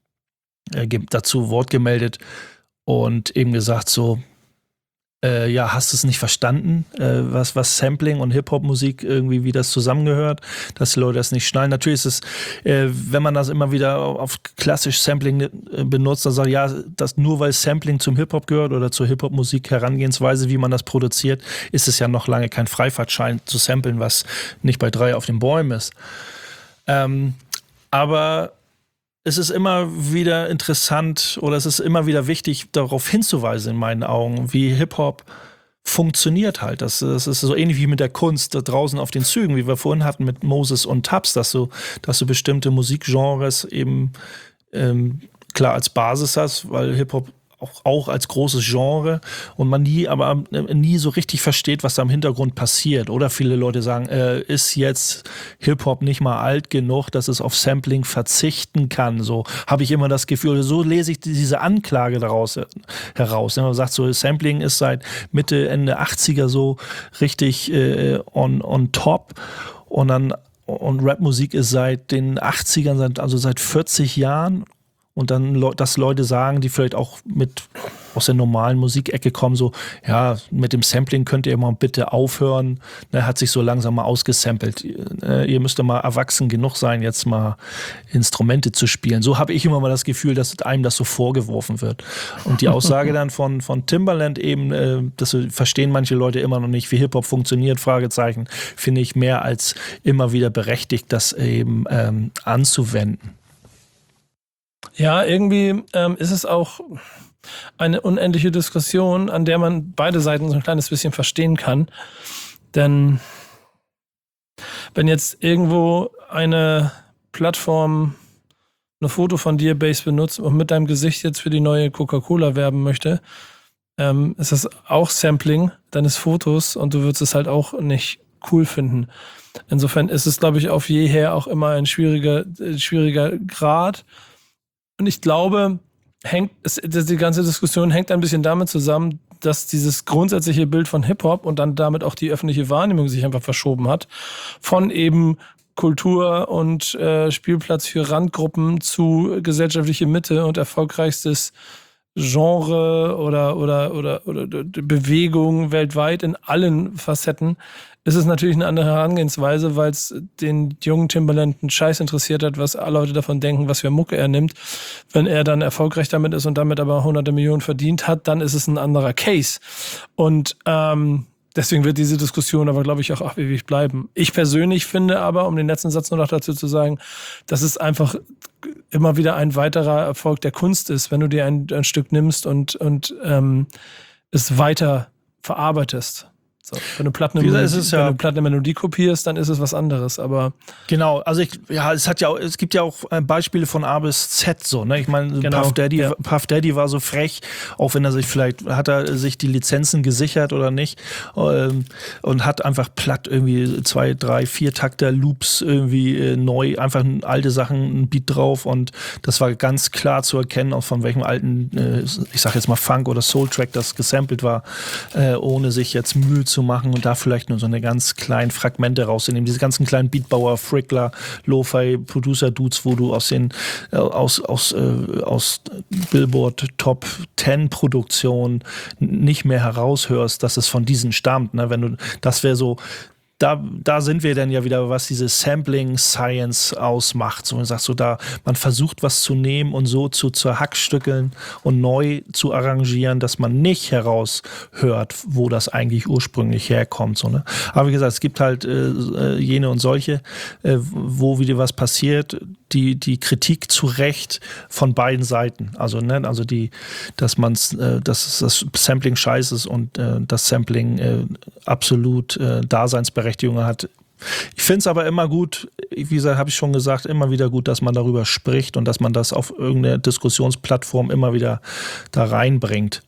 äh, dazu Wort gemeldet und eben gesagt so, äh, ja, hast du es nicht verstanden, äh, was, was Sampling und Hip-Hop-Musik irgendwie, wie das zusammengehört, dass die Leute das nicht schnallen. Natürlich ist es, äh, wenn man das immer wieder auf klassisch Sampling äh, benutzt, dann sagt ja, dass nur weil Sampling zum Hip-Hop gehört oder zur Hip-Hop-Musik Herangehensweise, wie man das produziert, ist es ja noch lange kein Freifahrtschein zu samplen, was nicht bei drei auf den Bäumen ist. Ähm, Aber es ist immer wieder interessant oder es ist immer wieder wichtig, darauf hinzuweisen in meinen Augen, wie Hip-Hop funktioniert halt. Das, das ist so ähnlich wie mit der Kunst da draußen auf den Zügen, wie wir vorhin hatten mit Moses und Tubbs, dass du, dass du bestimmte Musikgenres eben ähm, klar als Basis hast, weil Hip-Hop auch, auch als großes Genre und man nie, aber nie so richtig versteht, was da im Hintergrund passiert. Oder viele Leute sagen, äh, ist jetzt Hip-Hop nicht mal alt genug, dass es auf Sampling verzichten kann. So habe ich immer das Gefühl, so lese ich diese Anklage daraus heraus. Man sagt so, Sampling ist seit Mitte, Ende achtziger so richtig äh, on, on top und dann und Rapmusik ist seit den achtzigern, also seit vierzig Jahren. Und dann, dass Leute sagen, die vielleicht auch mit aus der normalen Musikecke kommen, so, ja, mit dem Sampling könnt ihr mal bitte aufhören. Ne, hat sich so langsam mal ausgesampelt. Äh, ihr müsst mal erwachsen genug sein, jetzt mal Instrumente zu spielen. So habe ich immer mal das Gefühl, dass einem das so vorgeworfen wird. Und die Aussage dann von, von Timbaland eben, äh, das verstehen manche Leute immer noch nicht, wie Hip-Hop funktioniert, Fragezeichen, finde ich mehr als immer wieder berechtigt, das eben ähm, anzuwenden. Ja, irgendwie ähm, ist es auch eine unendliche Diskussion, an der man beide Seiten so ein kleines bisschen verstehen kann. Denn wenn jetzt irgendwo eine Plattform ein Foto von dir, Base, benutzt und mit deinem Gesicht jetzt für die neue Coca-Cola werben möchte, ähm, ist das auch Sampling deines Fotos und du würdest es halt auch nicht cool finden. Insofern ist es, glaube ich, auf jeher auch immer ein schwieriger, äh, schwieriger Grad. Und ich glaube, hängt, es, die ganze Diskussion hängt ein bisschen damit zusammen, dass dieses grundsätzliche Bild von Hip-Hop und dann damit auch die öffentliche Wahrnehmung sich einfach verschoben hat. Von eben Kultur und äh, Spielplatz für Randgruppen zu gesellschaftliche Mitte und erfolgreichstes Genre oder, oder, oder, oder Bewegung weltweit in allen Facetten. Ist es natürlich eine andere Herangehensweise, weil es den jungen Timbaland einen Scheiß interessiert hat, was alle Leute davon denken, was für Mucke er nimmt. Wenn er dann erfolgreich damit ist und damit aber hunderte Millionen verdient hat, dann ist es ein anderer Case. Und ähm, deswegen wird diese Diskussion aber, glaube ich, auch ewig bleiben. Ich persönlich finde aber, um den letzten Satz nur noch dazu zu sagen, dass es einfach immer wieder ein weiterer Erfolg der Kunst ist, wenn du dir ein, ein Stück nimmst und, und ähm, es weiter verarbeitest. So, wenn du platt eine, gesagt, Melodie, ja, wenn du platt eine Melodie kopierst, dann ist es was anderes. Aber genau, also ich, ja, es hat ja, auch, es gibt ja auch Beispiele von A bis Z so. Ne? Ich meine, genau, Puff Daddy, ja. Puff Daddy war so frech, auch wenn er sich vielleicht hat er sich die Lizenzen gesichert oder nicht, ähm, und hat einfach platt irgendwie zwei, drei, vier Takter Loops irgendwie äh, neu, einfach alte Sachen, ein Beat drauf und das war ganz klar zu erkennen, auch von welchem alten, äh, ich sag jetzt mal Funk oder Soul Track das gesampelt war, äh, ohne sich jetzt Mühe zu machen und da vielleicht nur so eine ganz kleinen Fragmente rauszunehmen. Diese ganzen kleinen Beatbauer, Frickler, Lo-Fi, Producer-Dudes, wo du aus den äh, aus, aus, äh, aus Billboard Top zehn Produktionen nicht mehr heraushörst, dass es von diesen stammt. Ne? Wenn du, das wäre so, Da, da sind wir dann ja wieder, was diese Sampling-Science ausmacht. So, man sagt so, da, man versucht was zu nehmen und so zu zerhackstückeln und neu zu arrangieren, dass man nicht heraushört, wo das eigentlich ursprünglich herkommt. So, ne? Aber wie gesagt, es gibt halt äh, jene und solche, äh, wo wieder was passiert, die, die Kritik zu Recht von beiden Seiten. Also, ne, also die, dass man's, äh, dass das Sampling scheiße ist und äh, das Sampling äh, absolut äh, Daseinsberechtigung hat. Ich finde es aber immer gut, wie gesagt, habe ich schon gesagt, immer wieder gut, dass man darüber spricht und dass man das auf irgendeine Diskussionsplattform immer wieder da reinbringt.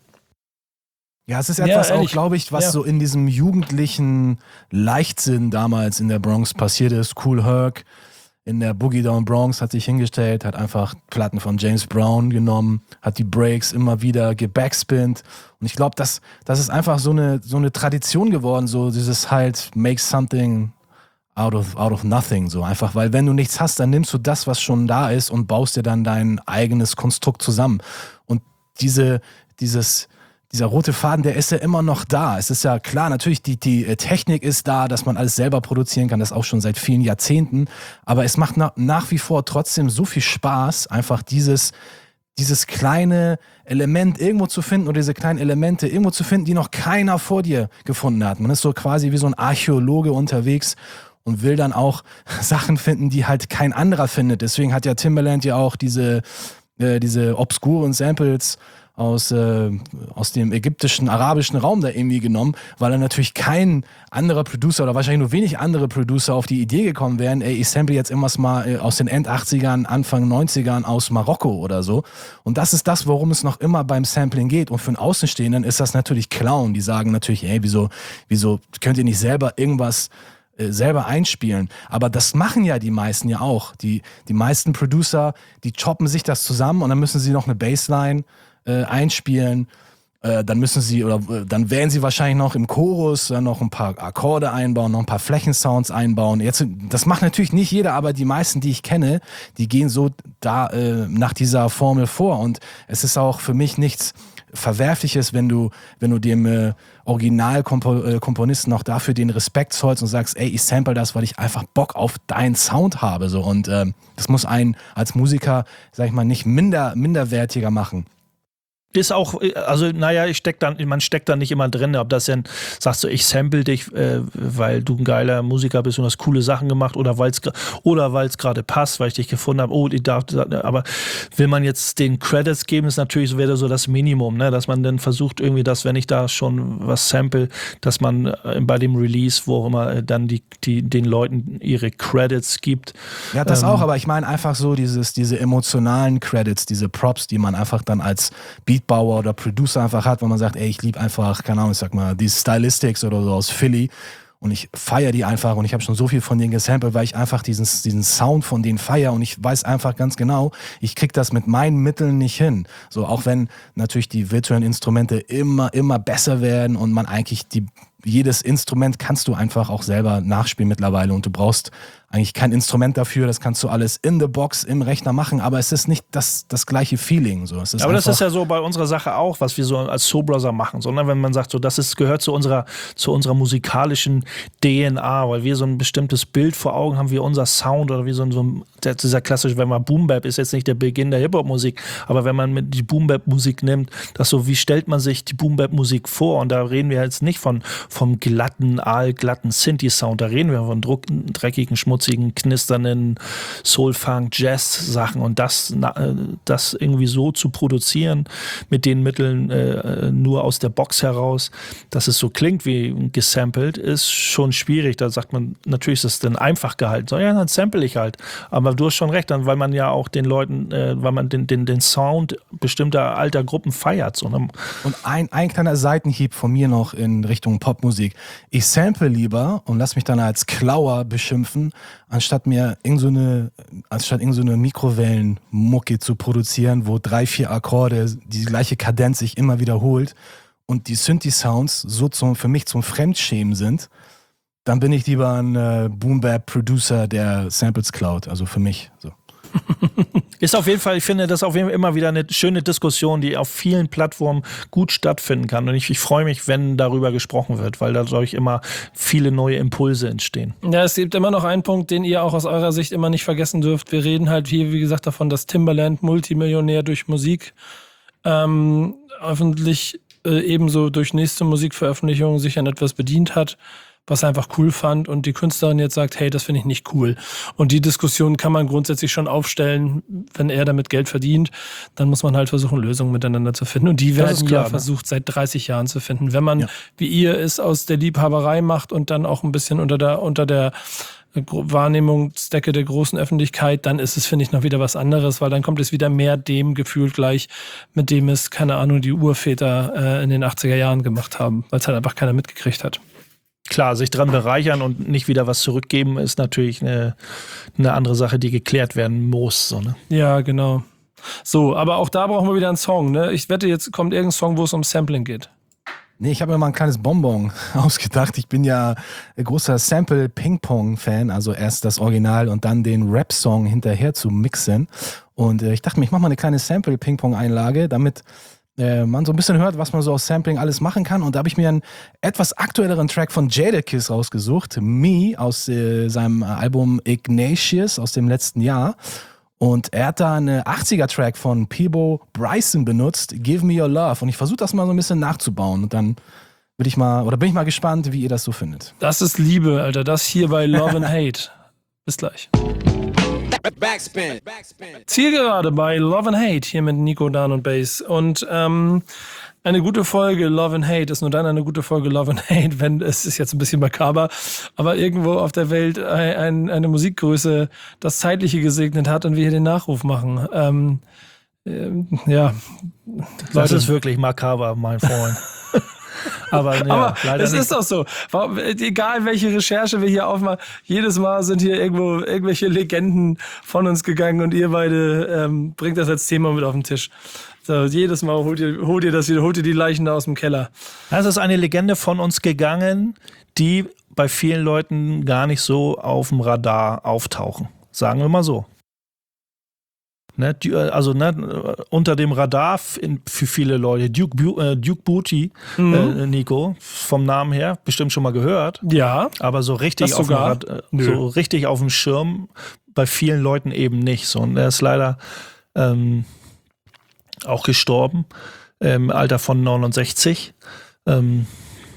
Ja, es ist etwas ja, auch, glaube ich, was ja. so in diesem jugendlichen Leichtsinn damals in der Bronx passiert ist. Kool Herc in der Boogie Down Bronx hat sich hingestellt, hat einfach Platten von James Brown genommen, hat die Breaks immer wieder gebackspinnt. Und ich glaube, das, das ist einfach so eine, so eine Tradition geworden, so dieses halt make something out of, out of nothing. So einfach, weil wenn du nichts hast, dann nimmst du das, was schon da ist und baust dir dann dein eigenes Konstrukt zusammen. Und diese, dieses... Dieser rote Faden, der ist ja immer noch da. Es ist ja klar, natürlich, die, die Technik ist da, dass man alles selber produzieren kann, das auch schon seit vielen Jahrzehnten. Aber es macht na, nach wie vor trotzdem so viel Spaß, einfach dieses, dieses kleine Element irgendwo zu finden oder diese kleinen Elemente irgendwo zu finden, die noch keiner vor dir gefunden hat. Man ist so quasi wie so ein Archäologe unterwegs und will dann auch Sachen finden, die halt kein anderer findet. Deswegen hat ja Timbaland ja auch diese, äh, diese obskuren Samples aus, äh, aus dem ägyptischen, arabischen Raum da irgendwie genommen, weil er natürlich kein anderer Producer oder wahrscheinlich nur wenig andere Producer auf die Idee gekommen wären, ey, ich sample jetzt irgendwas mal äh, aus den End-achtzigern, Anfang neunzigern aus Marokko oder so. Und das ist das, worum es noch immer beim Sampling geht. Und für einen Außenstehenden ist das natürlich Clown. Die sagen natürlich, ey, wieso, wieso könnt ihr nicht selber irgendwas äh, selber einspielen? Aber das machen ja die meisten ja auch. Die, die meisten Producer, die choppen sich das zusammen und dann müssen sie noch eine Bassline Äh, einspielen, äh, dann müssen sie oder äh, dann werden sie wahrscheinlich noch im Chorus dann noch ein paar Akkorde einbauen, noch ein paar Flächensounds einbauen. Jetzt, das macht natürlich nicht jeder, aber die meisten, die ich kenne, die gehen so da äh, nach dieser Formel vor und es ist auch für mich nichts Verwerfliches, wenn du, wenn du dem äh, Originalkomponisten auch dafür den Respekt zollst und sagst, ey, ich sample das, weil ich einfach Bock auf deinen Sound habe. So. Und äh, das muss einen als Musiker, sag ich mal, nicht minder, minderwertiger machen. Ist auch, also naja, ich steck dann, man steckt da nicht immer drin, ob das denn, sagst du, ich sample dich, äh, weil du ein geiler Musiker bist und hast coole Sachen gemacht oder weil es oder weil es gerade passt, weil ich dich gefunden habe, oh, ich darf, aber will man jetzt den Credits geben, ist natürlich, wäre so das Minimum, ne, dass man dann versucht irgendwie, dass, wenn ich da schon was sample, dass man äh, bei dem Release, wo auch immer, dann die, die, den Leuten ihre Credits gibt. Ja, das ähm, auch, aber ich meine einfach so dieses, diese emotionalen Credits, diese Props, die man einfach dann als Beatbauer oder Producer einfach hat, wo man sagt, ey, ich liebe einfach, keine Ahnung, ich sag mal, die Stylistics oder so aus Philly und ich feiere die einfach und ich habe schon so viel von denen gesampelt, weil ich einfach diesen, diesen Sound von denen feiere und ich weiß einfach ganz genau, ich krieg das mit meinen Mitteln nicht hin. So, auch wenn natürlich die virtuellen Instrumente immer, immer besser werden und man eigentlich die, jedes Instrument kannst du einfach auch selber nachspielen mittlerweile und du brauchst eigentlich kein Instrument dafür, das kannst du alles in the box im Rechner machen, aber es ist nicht das, das gleiche Feeling. So. Es ist aber das ist ja so bei unserer Sache auch, was wir so als Soul Brother machen, sondern wenn man sagt, so das ist, gehört zu unserer, zu unserer musikalischen D N A, weil wir so ein bestimmtes Bild vor Augen haben, wie unser Sound oder wie so ein, so ein dieser klassische, wenn man Boom Bap ist jetzt nicht der Beginn der Hip-Hop-Musik, aber wenn man mit die Boom Bap-Musik nimmt, das so, wie stellt man sich die Boom Bap-Musik vor? Und da reden wir jetzt nicht von vom glatten, aalglatten Synthi-Sound, da reden wir von druck, dreckigen, schmutzigen, knisternden Soul-Funk, Jazz-Sachen und das, das irgendwie so zu produzieren mit den Mitteln äh, nur aus der Box heraus, dass es so klingt wie gesampelt, ist schon schwierig. Da sagt man, natürlich ist es dann einfach gehalten. So, ja, dann sample ich halt. Aber du hast schon recht, dann, weil man ja auch den Leuten, äh, weil man den, den, den Sound bestimmter alter Gruppen feiert. So, ne? Und ein, ein kleiner Seitenhieb von mir noch in Richtung Popmusik. Ich sample lieber und lass mich dann als Klauer beschimpfen, anstatt mir irgend so eine, anstatt irgend so eine Mikrowellenmucke zu produzieren, wo drei, vier Akkorde, die gleiche Kadenz sich immer wiederholt und die Synthi-Sounds so zum, für mich zum Fremdschämen sind, dann bin ich lieber ein äh, Boom-Bap-Producer, der Samples klaut, also für mich so. Ist auf jeden Fall, ich finde, das ist auf jeden Fall immer wieder eine schöne Diskussion, die auf vielen Plattformen gut stattfinden kann. Und ich, ich freue mich, wenn darüber gesprochen wird, weil dadurch immer viele neue Impulse entstehen. Ja, es gibt immer noch einen Punkt, den ihr auch aus eurer Sicht immer nicht vergessen dürft. Wir reden halt hier, wie gesagt, davon, dass Timbaland Multimillionär durch Musik ähm, öffentlich äh, ebenso durch nächste Musikveröffentlichung sich an etwas bedient hat, was er einfach cool fand und die Künstlerin jetzt sagt, hey, das finde ich nicht cool. Und die Diskussion kann man grundsätzlich schon aufstellen, wenn er damit Geld verdient, dann muss man halt versuchen, Lösungen miteinander zu finden. Und die werden klar, ja ne? versucht, seit dreißig Jahren zu finden. Wenn man, ja. wie ihr es aus der Liebhaberei macht und dann auch ein bisschen unter der, unter der Wahrnehmungsdecke der großen Öffentlichkeit, dann ist es, finde ich, noch wieder was anderes, weil dann kommt es wieder mehr dem Gefühl gleich, mit dem es, keine Ahnung, die Urväter äh, in den achtziger Jahren gemacht haben, weil es halt einfach keiner mitgekriegt hat. Klar, sich dran bereichern und nicht wieder was zurückgeben, ist natürlich eine, eine andere Sache, die geklärt werden muss. So, ne? Ja, genau. So, aber auch da brauchen wir wieder einen Song. Ne? Ich wette, jetzt kommt irgendein Song, wo es um Sampling geht. Nee, ich habe mir mal ein kleines Bonbon ausgedacht. Ich bin ja ein großer Sample-Ping-Pong-Fan, also erst das Original und dann den Rap-Song hinterher zu mixen. Und äh, ich dachte mir, ich mache mal eine kleine Sample-Ping-Pong-Einlage, damit man so ein bisschen hört, was man so aus Sampling alles machen kann. Und da habe ich mir einen etwas aktuelleren Track von Jadakiss rausgesucht. Me aus äh, seinem Album Ignatius aus dem letzten Jahr. Und er hat da einen achtziger-Track von Peabo Bryson benutzt, Give Me Your Love. Und ich versuche das mal so ein bisschen nachzubauen. Und dann Will ich mal, oder bin ich mal gespannt, wie ihr das so findet. Das ist Liebe, Alter. Das hier bei Love and Hate. Bis gleich. Backspin. Backspin. Zielgerade bei Love and Hate hier mit Nico, Dan und Bass. Und ähm, eine gute Folge Love and Hate ist nur dann eine gute Folge Love and Hate, wenn, es ist jetzt ein bisschen makaber, aber irgendwo auf der Welt ein, ein, eine Musikgröße das Zeitliche gesegnet hat und wir hier den Nachruf machen. Ähm, ähm, ja. Das Leute. ist wirklich makaber, mein Freund. Aber, ja, Aber leider es nicht. ist doch so. Warum, egal welche Recherche wir hier aufmachen, jedes Mal sind hier irgendwo irgendwelche Legenden von uns gegangen und ihr beide ähm, bringt das als Thema mit auf den Tisch. So, jedes Mal holt ihr, holt ihr das wieder, holt ihr die Leichen da aus dem Keller. Das ist eine Legende von uns gegangen, die bei vielen Leuten gar nicht so auf dem Radar auftauchen. Sagen wir mal so. Ne, also ne, unter dem Radar in, für viele Leute. Duke, Bu- äh, Duke Booty, Mhm. äh, Nico, vom Namen her, bestimmt schon mal gehört. Ja. Aber so richtig, Das auf dem, sogar? Rad, äh, Nö. so richtig auf dem Schirm bei vielen Leuten eben nicht. So, und er ist leider ähm, auch gestorben im Alter von neunundsechzig. Ähm,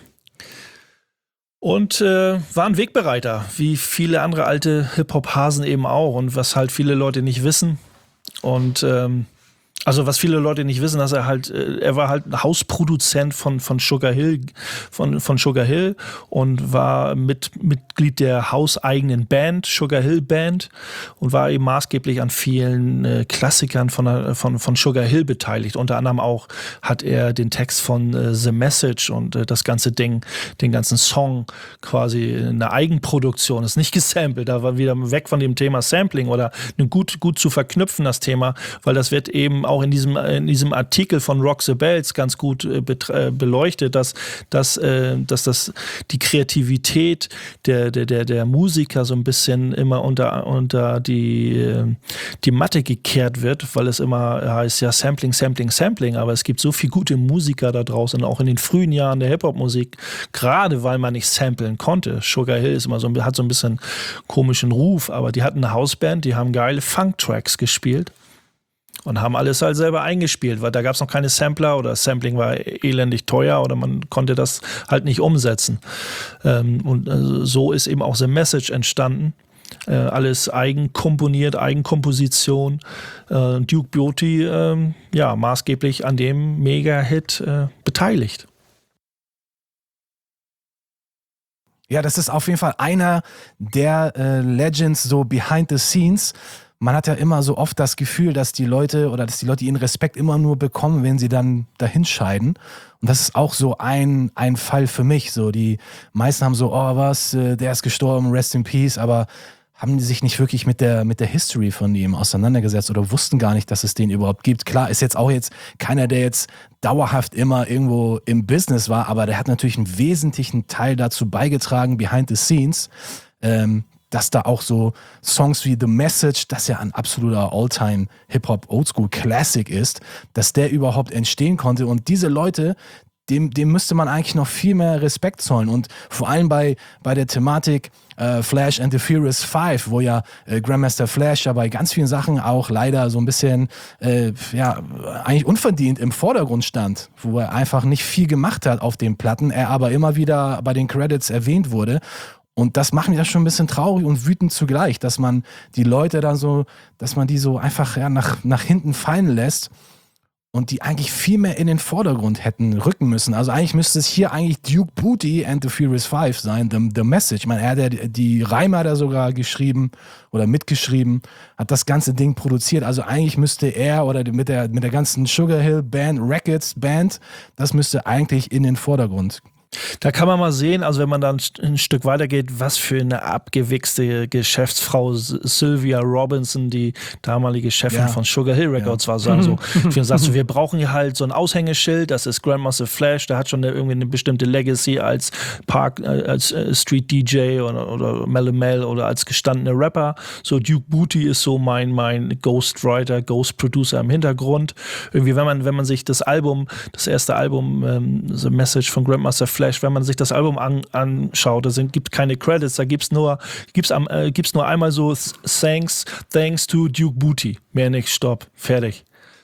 Und äh, war ein Wegbereiter, wie viele andere alte Hip-Hop-Hasen eben auch. Und was halt viele Leute nicht wissen. Und ähm, also was viele Leute nicht wissen, dass er halt, äh, er war halt ein Hausproduzent von, von Sugar Hill, von, von Sugar Hill und war mit, Mitglied der hauseigenen Band, Sugar Hill Band, und war eben maßgeblich an vielen äh, Klassikern von, der- von, von Sugar Hill beteiligt. Unter anderem auch hat er den Text von äh, The Message und äh, das ganze Ding, den ganzen Song quasi eine Eigenproduktion, ist nicht gesampelt, da war wieder weg von dem Thema Sampling oder gut, gut zu verknüpfen, das Thema, weil das wird eben auch in diesem, in diesem Artikel von Rock the Bells ganz gut äh, betra- äh, beleuchtet, dass, dass, äh, dass das die Kreativität der, der, der, der Musiker so ein bisschen immer unter, unter die, äh, die Matte gekehrt wird, weil es immer heißt, ja, Sampling, Sampling, Sampling, aber es gibt so viele gute Musiker da draußen, auch in den frühen Jahren der Hip-Hop-Musik, gerade weil man nicht samplen konnte. Sugar Hill ist immer so, hat so ein bisschen komischen Ruf, aber die hatten eine Hausband, die haben geile Funk-Tracks gespielt. Und haben alles halt selber eingespielt, weil da gab es noch keine Sampler oder Sampling war elendig teuer oder man konnte das halt nicht umsetzen. Ähm, und äh, so ist eben auch The Message entstanden. Äh, alles eigen komponiert, Eigenkomposition. Äh, Duke Booty, äh, ja, maßgeblich an dem Mega-Hit äh, beteiligt. Ja, das ist auf jeden Fall einer der äh, Legends so behind the scenes. Man hat ja immer so oft das Gefühl, dass die Leute oder dass die Leute ihren Respekt immer nur bekommen, wenn sie dann dahin scheiden. Und das ist auch so ein, ein Fall für mich. So, die meisten haben so, oh was, äh, der ist gestorben, rest in peace, aber haben die sich nicht wirklich mit der, mit der History von ihm auseinandergesetzt oder wussten gar nicht, dass es den überhaupt gibt. Klar, ist jetzt auch jetzt keiner, der jetzt dauerhaft immer irgendwo im Business war, aber der hat natürlich einen wesentlichen Teil dazu beigetragen, behind the scenes, ähm, dass da auch so Songs wie The Message, das ja ein absoluter All-Time Hip-Hop Oldschool Classic ist, dass der überhaupt entstehen konnte. Und diese Leute, dem, dem müsste man eigentlich noch viel mehr Respekt zollen. Und vor allem bei, bei der Thematik äh, Flash and the Furious Five, wo ja äh, Grandmaster Flash ja bei ganz vielen Sachen auch leider so ein bisschen, äh, ja, eigentlich unverdient im Vordergrund stand, wo er einfach nicht viel gemacht hat auf den Platten, er aber immer wieder bei den Credits erwähnt wurde. Und das macht mich ja schon ein bisschen traurig und wütend zugleich, dass man die Leute dann so, dass man die so einfach ja, nach, nach hinten fallen lässt und die eigentlich viel mehr in den Vordergrund hätten rücken müssen. Also eigentlich müsste es hier eigentlich Duke Booty and the Furious Five sein, The, the Message. Ich meine, er hat ja die Reime hat er sogar geschrieben oder mitgeschrieben, hat das ganze Ding produziert. Also eigentlich müsste er oder mit der, mit der ganzen Sugar Hill Band, Records Band, das müsste eigentlich in den Vordergrund. Da kann man mal sehen, also wenn man dann ein Stück weitergeht, was für eine abgewichste Geschäftsfrau Sylvia Robinson, die damalige Chefin Ja. von Sugar Hill Records war, sagen so, wir sagst so, wir brauchen hier halt so ein Aushängeschild, das ist Grandmaster Flash, der hat schon eine, irgendwie eine bestimmte Legacy als Park, äh, als äh, Street D J oder, oder Melle Mel oder als gestandener Rapper. So Duke Booty ist so mein, mein Ghostwriter, Ghost Producer im Hintergrund. Irgendwie, wenn man, wenn man sich das Album, das erste Album, ähm, The Message von Grandmaster Flash, wenn man sich das Album an, anschaut, da sind, gibt keine Credits, da gibt's nur, gibt's, am, äh, gibt's nur einmal so Thanks, thanks to Duke Booty. Mehr nicht, stopp, fertig.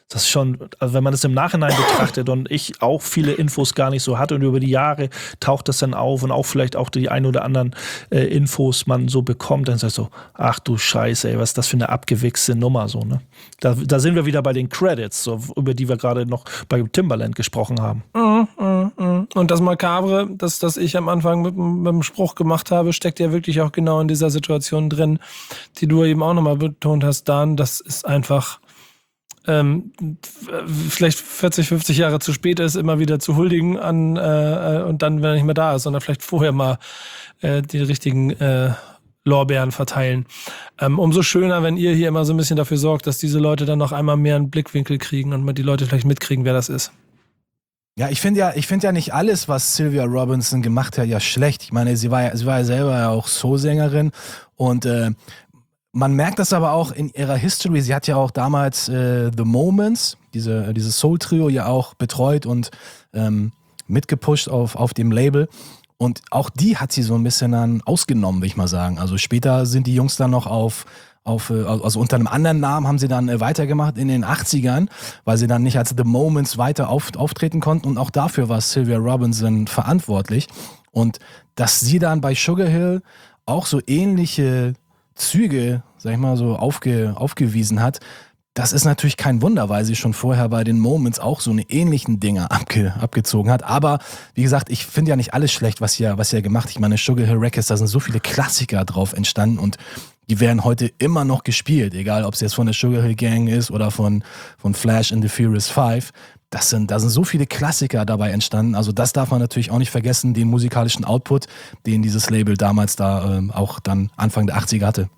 Das ist schon, also wenn man das im Nachhinein betrachtet und ich auch viele Infos gar nicht so hatte und über die Jahre taucht das dann auf und auch vielleicht auch die ein oder anderen äh, Infos man so bekommt, dann sagst du so, ach du Scheiße, ey, was ist das für eine abgewichste Nummer so, ne? Da, da sind wir wieder bei den Credits, so, über die wir gerade noch bei Timbaland gesprochen haben. Mm, mm, mm. Und das Makabre, das, das ich am Anfang mit, mit dem Spruch gemacht habe, steckt ja wirklich auch genau in dieser Situation drin, die du eben auch nochmal betont hast, Dan. Das ist einfach ähm, vielleicht vierzig, fünfzig Jahre zu spät ist, immer wieder zu huldigen an äh, und dann, wenn er nicht mehr da ist, sondern vielleicht vorher mal äh, die richtigen äh, Lorbeeren verteilen. Ähm, umso schöner, wenn ihr hier immer so ein bisschen dafür sorgt, dass diese Leute dann noch einmal mehr einen Blickwinkel kriegen und mal die Leute vielleicht mitkriegen, wer das ist. Ja, ich finde ja, ich finde ja nicht alles, was Sylvia Robinson gemacht hat, ja schlecht. Ich meine, sie war ja, sie war ja selber ja auch Soul-Sängerin und äh, man merkt das aber auch in ihrer History. Sie hat ja auch damals äh, The Moments, diese, dieses Soul-Trio, ja auch betreut und ähm, mitgepusht auf, auf dem Label. Und auch die hat sie so ein bisschen dann ausgenommen, will ich mal sagen. Also später sind die Jungs dann noch auf, auf also unter einem anderen Namen haben sie dann weitergemacht in den achtzigern, weil sie dann nicht als The Moments weiter auf, auftreten konnten. Und auch dafür war Sylvia Robinson verantwortlich. Und dass sie dann bei Sugar Hill auch so ähnliche Züge, sag ich mal, so aufge, aufgewiesen hat, das ist natürlich kein Wunder, weil sie schon vorher bei den Moments auch so eine ähnlichen Dinge abge, abgezogen hat. Aber wie gesagt, ich finde ja nicht alles schlecht, was ihr, was ihr gemacht. Ich meine, Sugar Hill Records, da sind so viele Klassiker drauf entstanden und die werden heute immer noch gespielt, egal ob es jetzt von der Sugar Hill Gang ist oder von, von Flash and the Furious Five. Das sind, da sind so viele Klassiker dabei entstanden. Also das darf man natürlich auch nicht vergessen, den musikalischen Output, den dieses Label damals da ähm, auch dann Anfang der achtziger hatte.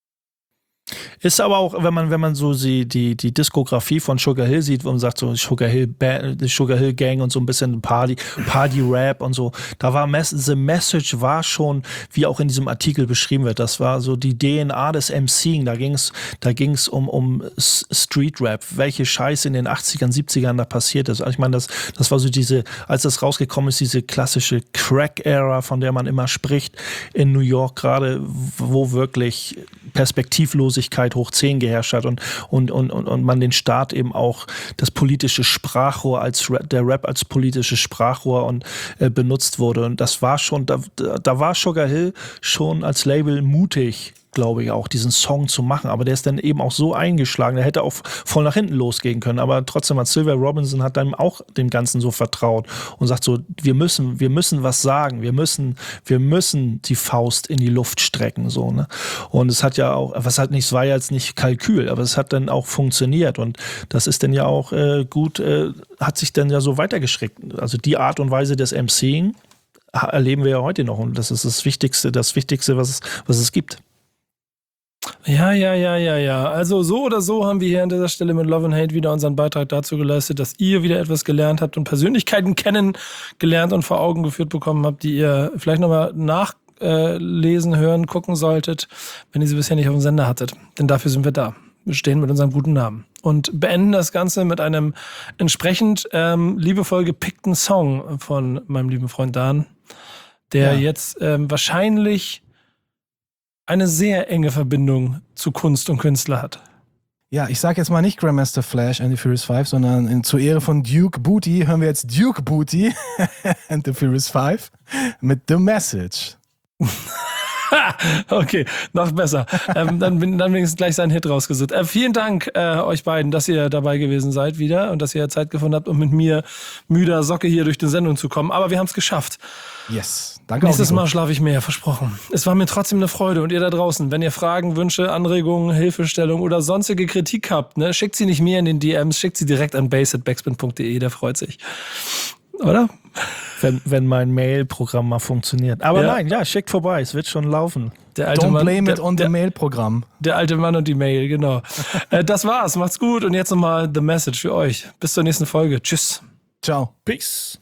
Ist aber auch, wenn man, wenn man so die, die, die Diskografie von Sugar Hill sieht, wo man sagt, so Sugar Hill, Band, Sugar Hill Gang und so ein bisschen Party, Party-Rap und so, da war The Message war schon, wie auch in diesem Artikel beschrieben wird, das war so die D N A des MCing, da ging's, da ging's um, um Street-Rap, welche Scheiße in den achtzigern, siebzigern da passiert ist. Also ich meine, das, das war so diese, als das rausgekommen ist, diese klassische Crack-Ära, von der man immer spricht, in New York gerade, wo wirklich Perspektivlosigkeit hoch zehn geherrscht hat und, und, und, und man den Staat eben auch das politische Sprachrohr als der Rap als politisches Sprachrohr und äh, benutzt wurde. Und das war schon, da, da war Sugar Hill schon als Label mutig, glaube ich, auch diesen Song zu machen. Aber der ist dann eben auch so eingeschlagen, der hätte auch voll nach hinten losgehen können. Aber trotzdem hat Sylvia Robinson hat dann auch dem Ganzen so vertraut und sagt so, wir müssen, wir müssen was sagen, wir müssen, wir müssen die Faust in die Luft strecken, so, ne? Und es hat ja auch, was hat nicht, es war ja jetzt nicht Kalkül, aber es hat dann auch funktioniert und das ist dann ja auch äh, gut, äh, hat sich dann ja so weitergeschickt. Also die Art und Weise des MCing erleben wir ja heute noch und das ist das Wichtigste, das Wichtigste, was es, was es gibt. Ja, ja, ja, ja, ja. Also so oder so haben wir hier an dieser Stelle mit Love and Hate wieder unseren Beitrag dazu geleistet, dass ihr wieder etwas gelernt habt und Persönlichkeiten kennengelernt und vor Augen geführt bekommen habt, die ihr vielleicht nochmal nachlesen, hören, gucken solltet, wenn ihr sie bisher nicht auf dem Sender hattet. Denn dafür sind wir da. Wir stehen mit unserem guten Namen. Und beenden das Ganze mit einem entsprechend ähm, liebevoll gepickten Song von meinem lieben Freund Dan, der ja. jetzt ähm, wahrscheinlich eine sehr enge Verbindung zu Kunst und Künstler hat. Ja, ich sag jetzt mal nicht Grandmaster Flash and the Furious Five, sondern in, zur Ehre von Duke Booty hören wir jetzt Duke Booty and the Furious Five mit The Message. Okay, noch besser. ähm, dann bin dann wenigstens gleich seinen Hit rausgesucht. Äh, vielen Dank äh, euch beiden, dass ihr dabei gewesen seid wieder und dass ihr Zeit gefunden habt, um mit mir müder Socke hier durch die Sendung zu kommen. Aber wir haben es geschafft. Yes, danke. Nächstes Mal schlafe ich mehr, versprochen. Es war mir trotzdem eine Freude und ihr da draußen, wenn ihr Fragen, Wünsche, Anregungen, Hilfestellung oder sonstige Kritik habt, ne, schickt sie nicht mir in den D Ms, schickt sie direkt an bass at backspin punkt de, der freut sich. Oder? Wenn, wenn mein Mail-Programm mal funktioniert. Aber ja. nein, ja, schickt vorbei, es wird schon laufen. Der alte Don't Mann, blame der, it on der, the Mail-Programm. Der alte Mann und die Mail, genau. äh, das war's, macht's gut und jetzt nochmal The Message für euch. Bis zur nächsten Folge. Tschüss. Ciao. Peace.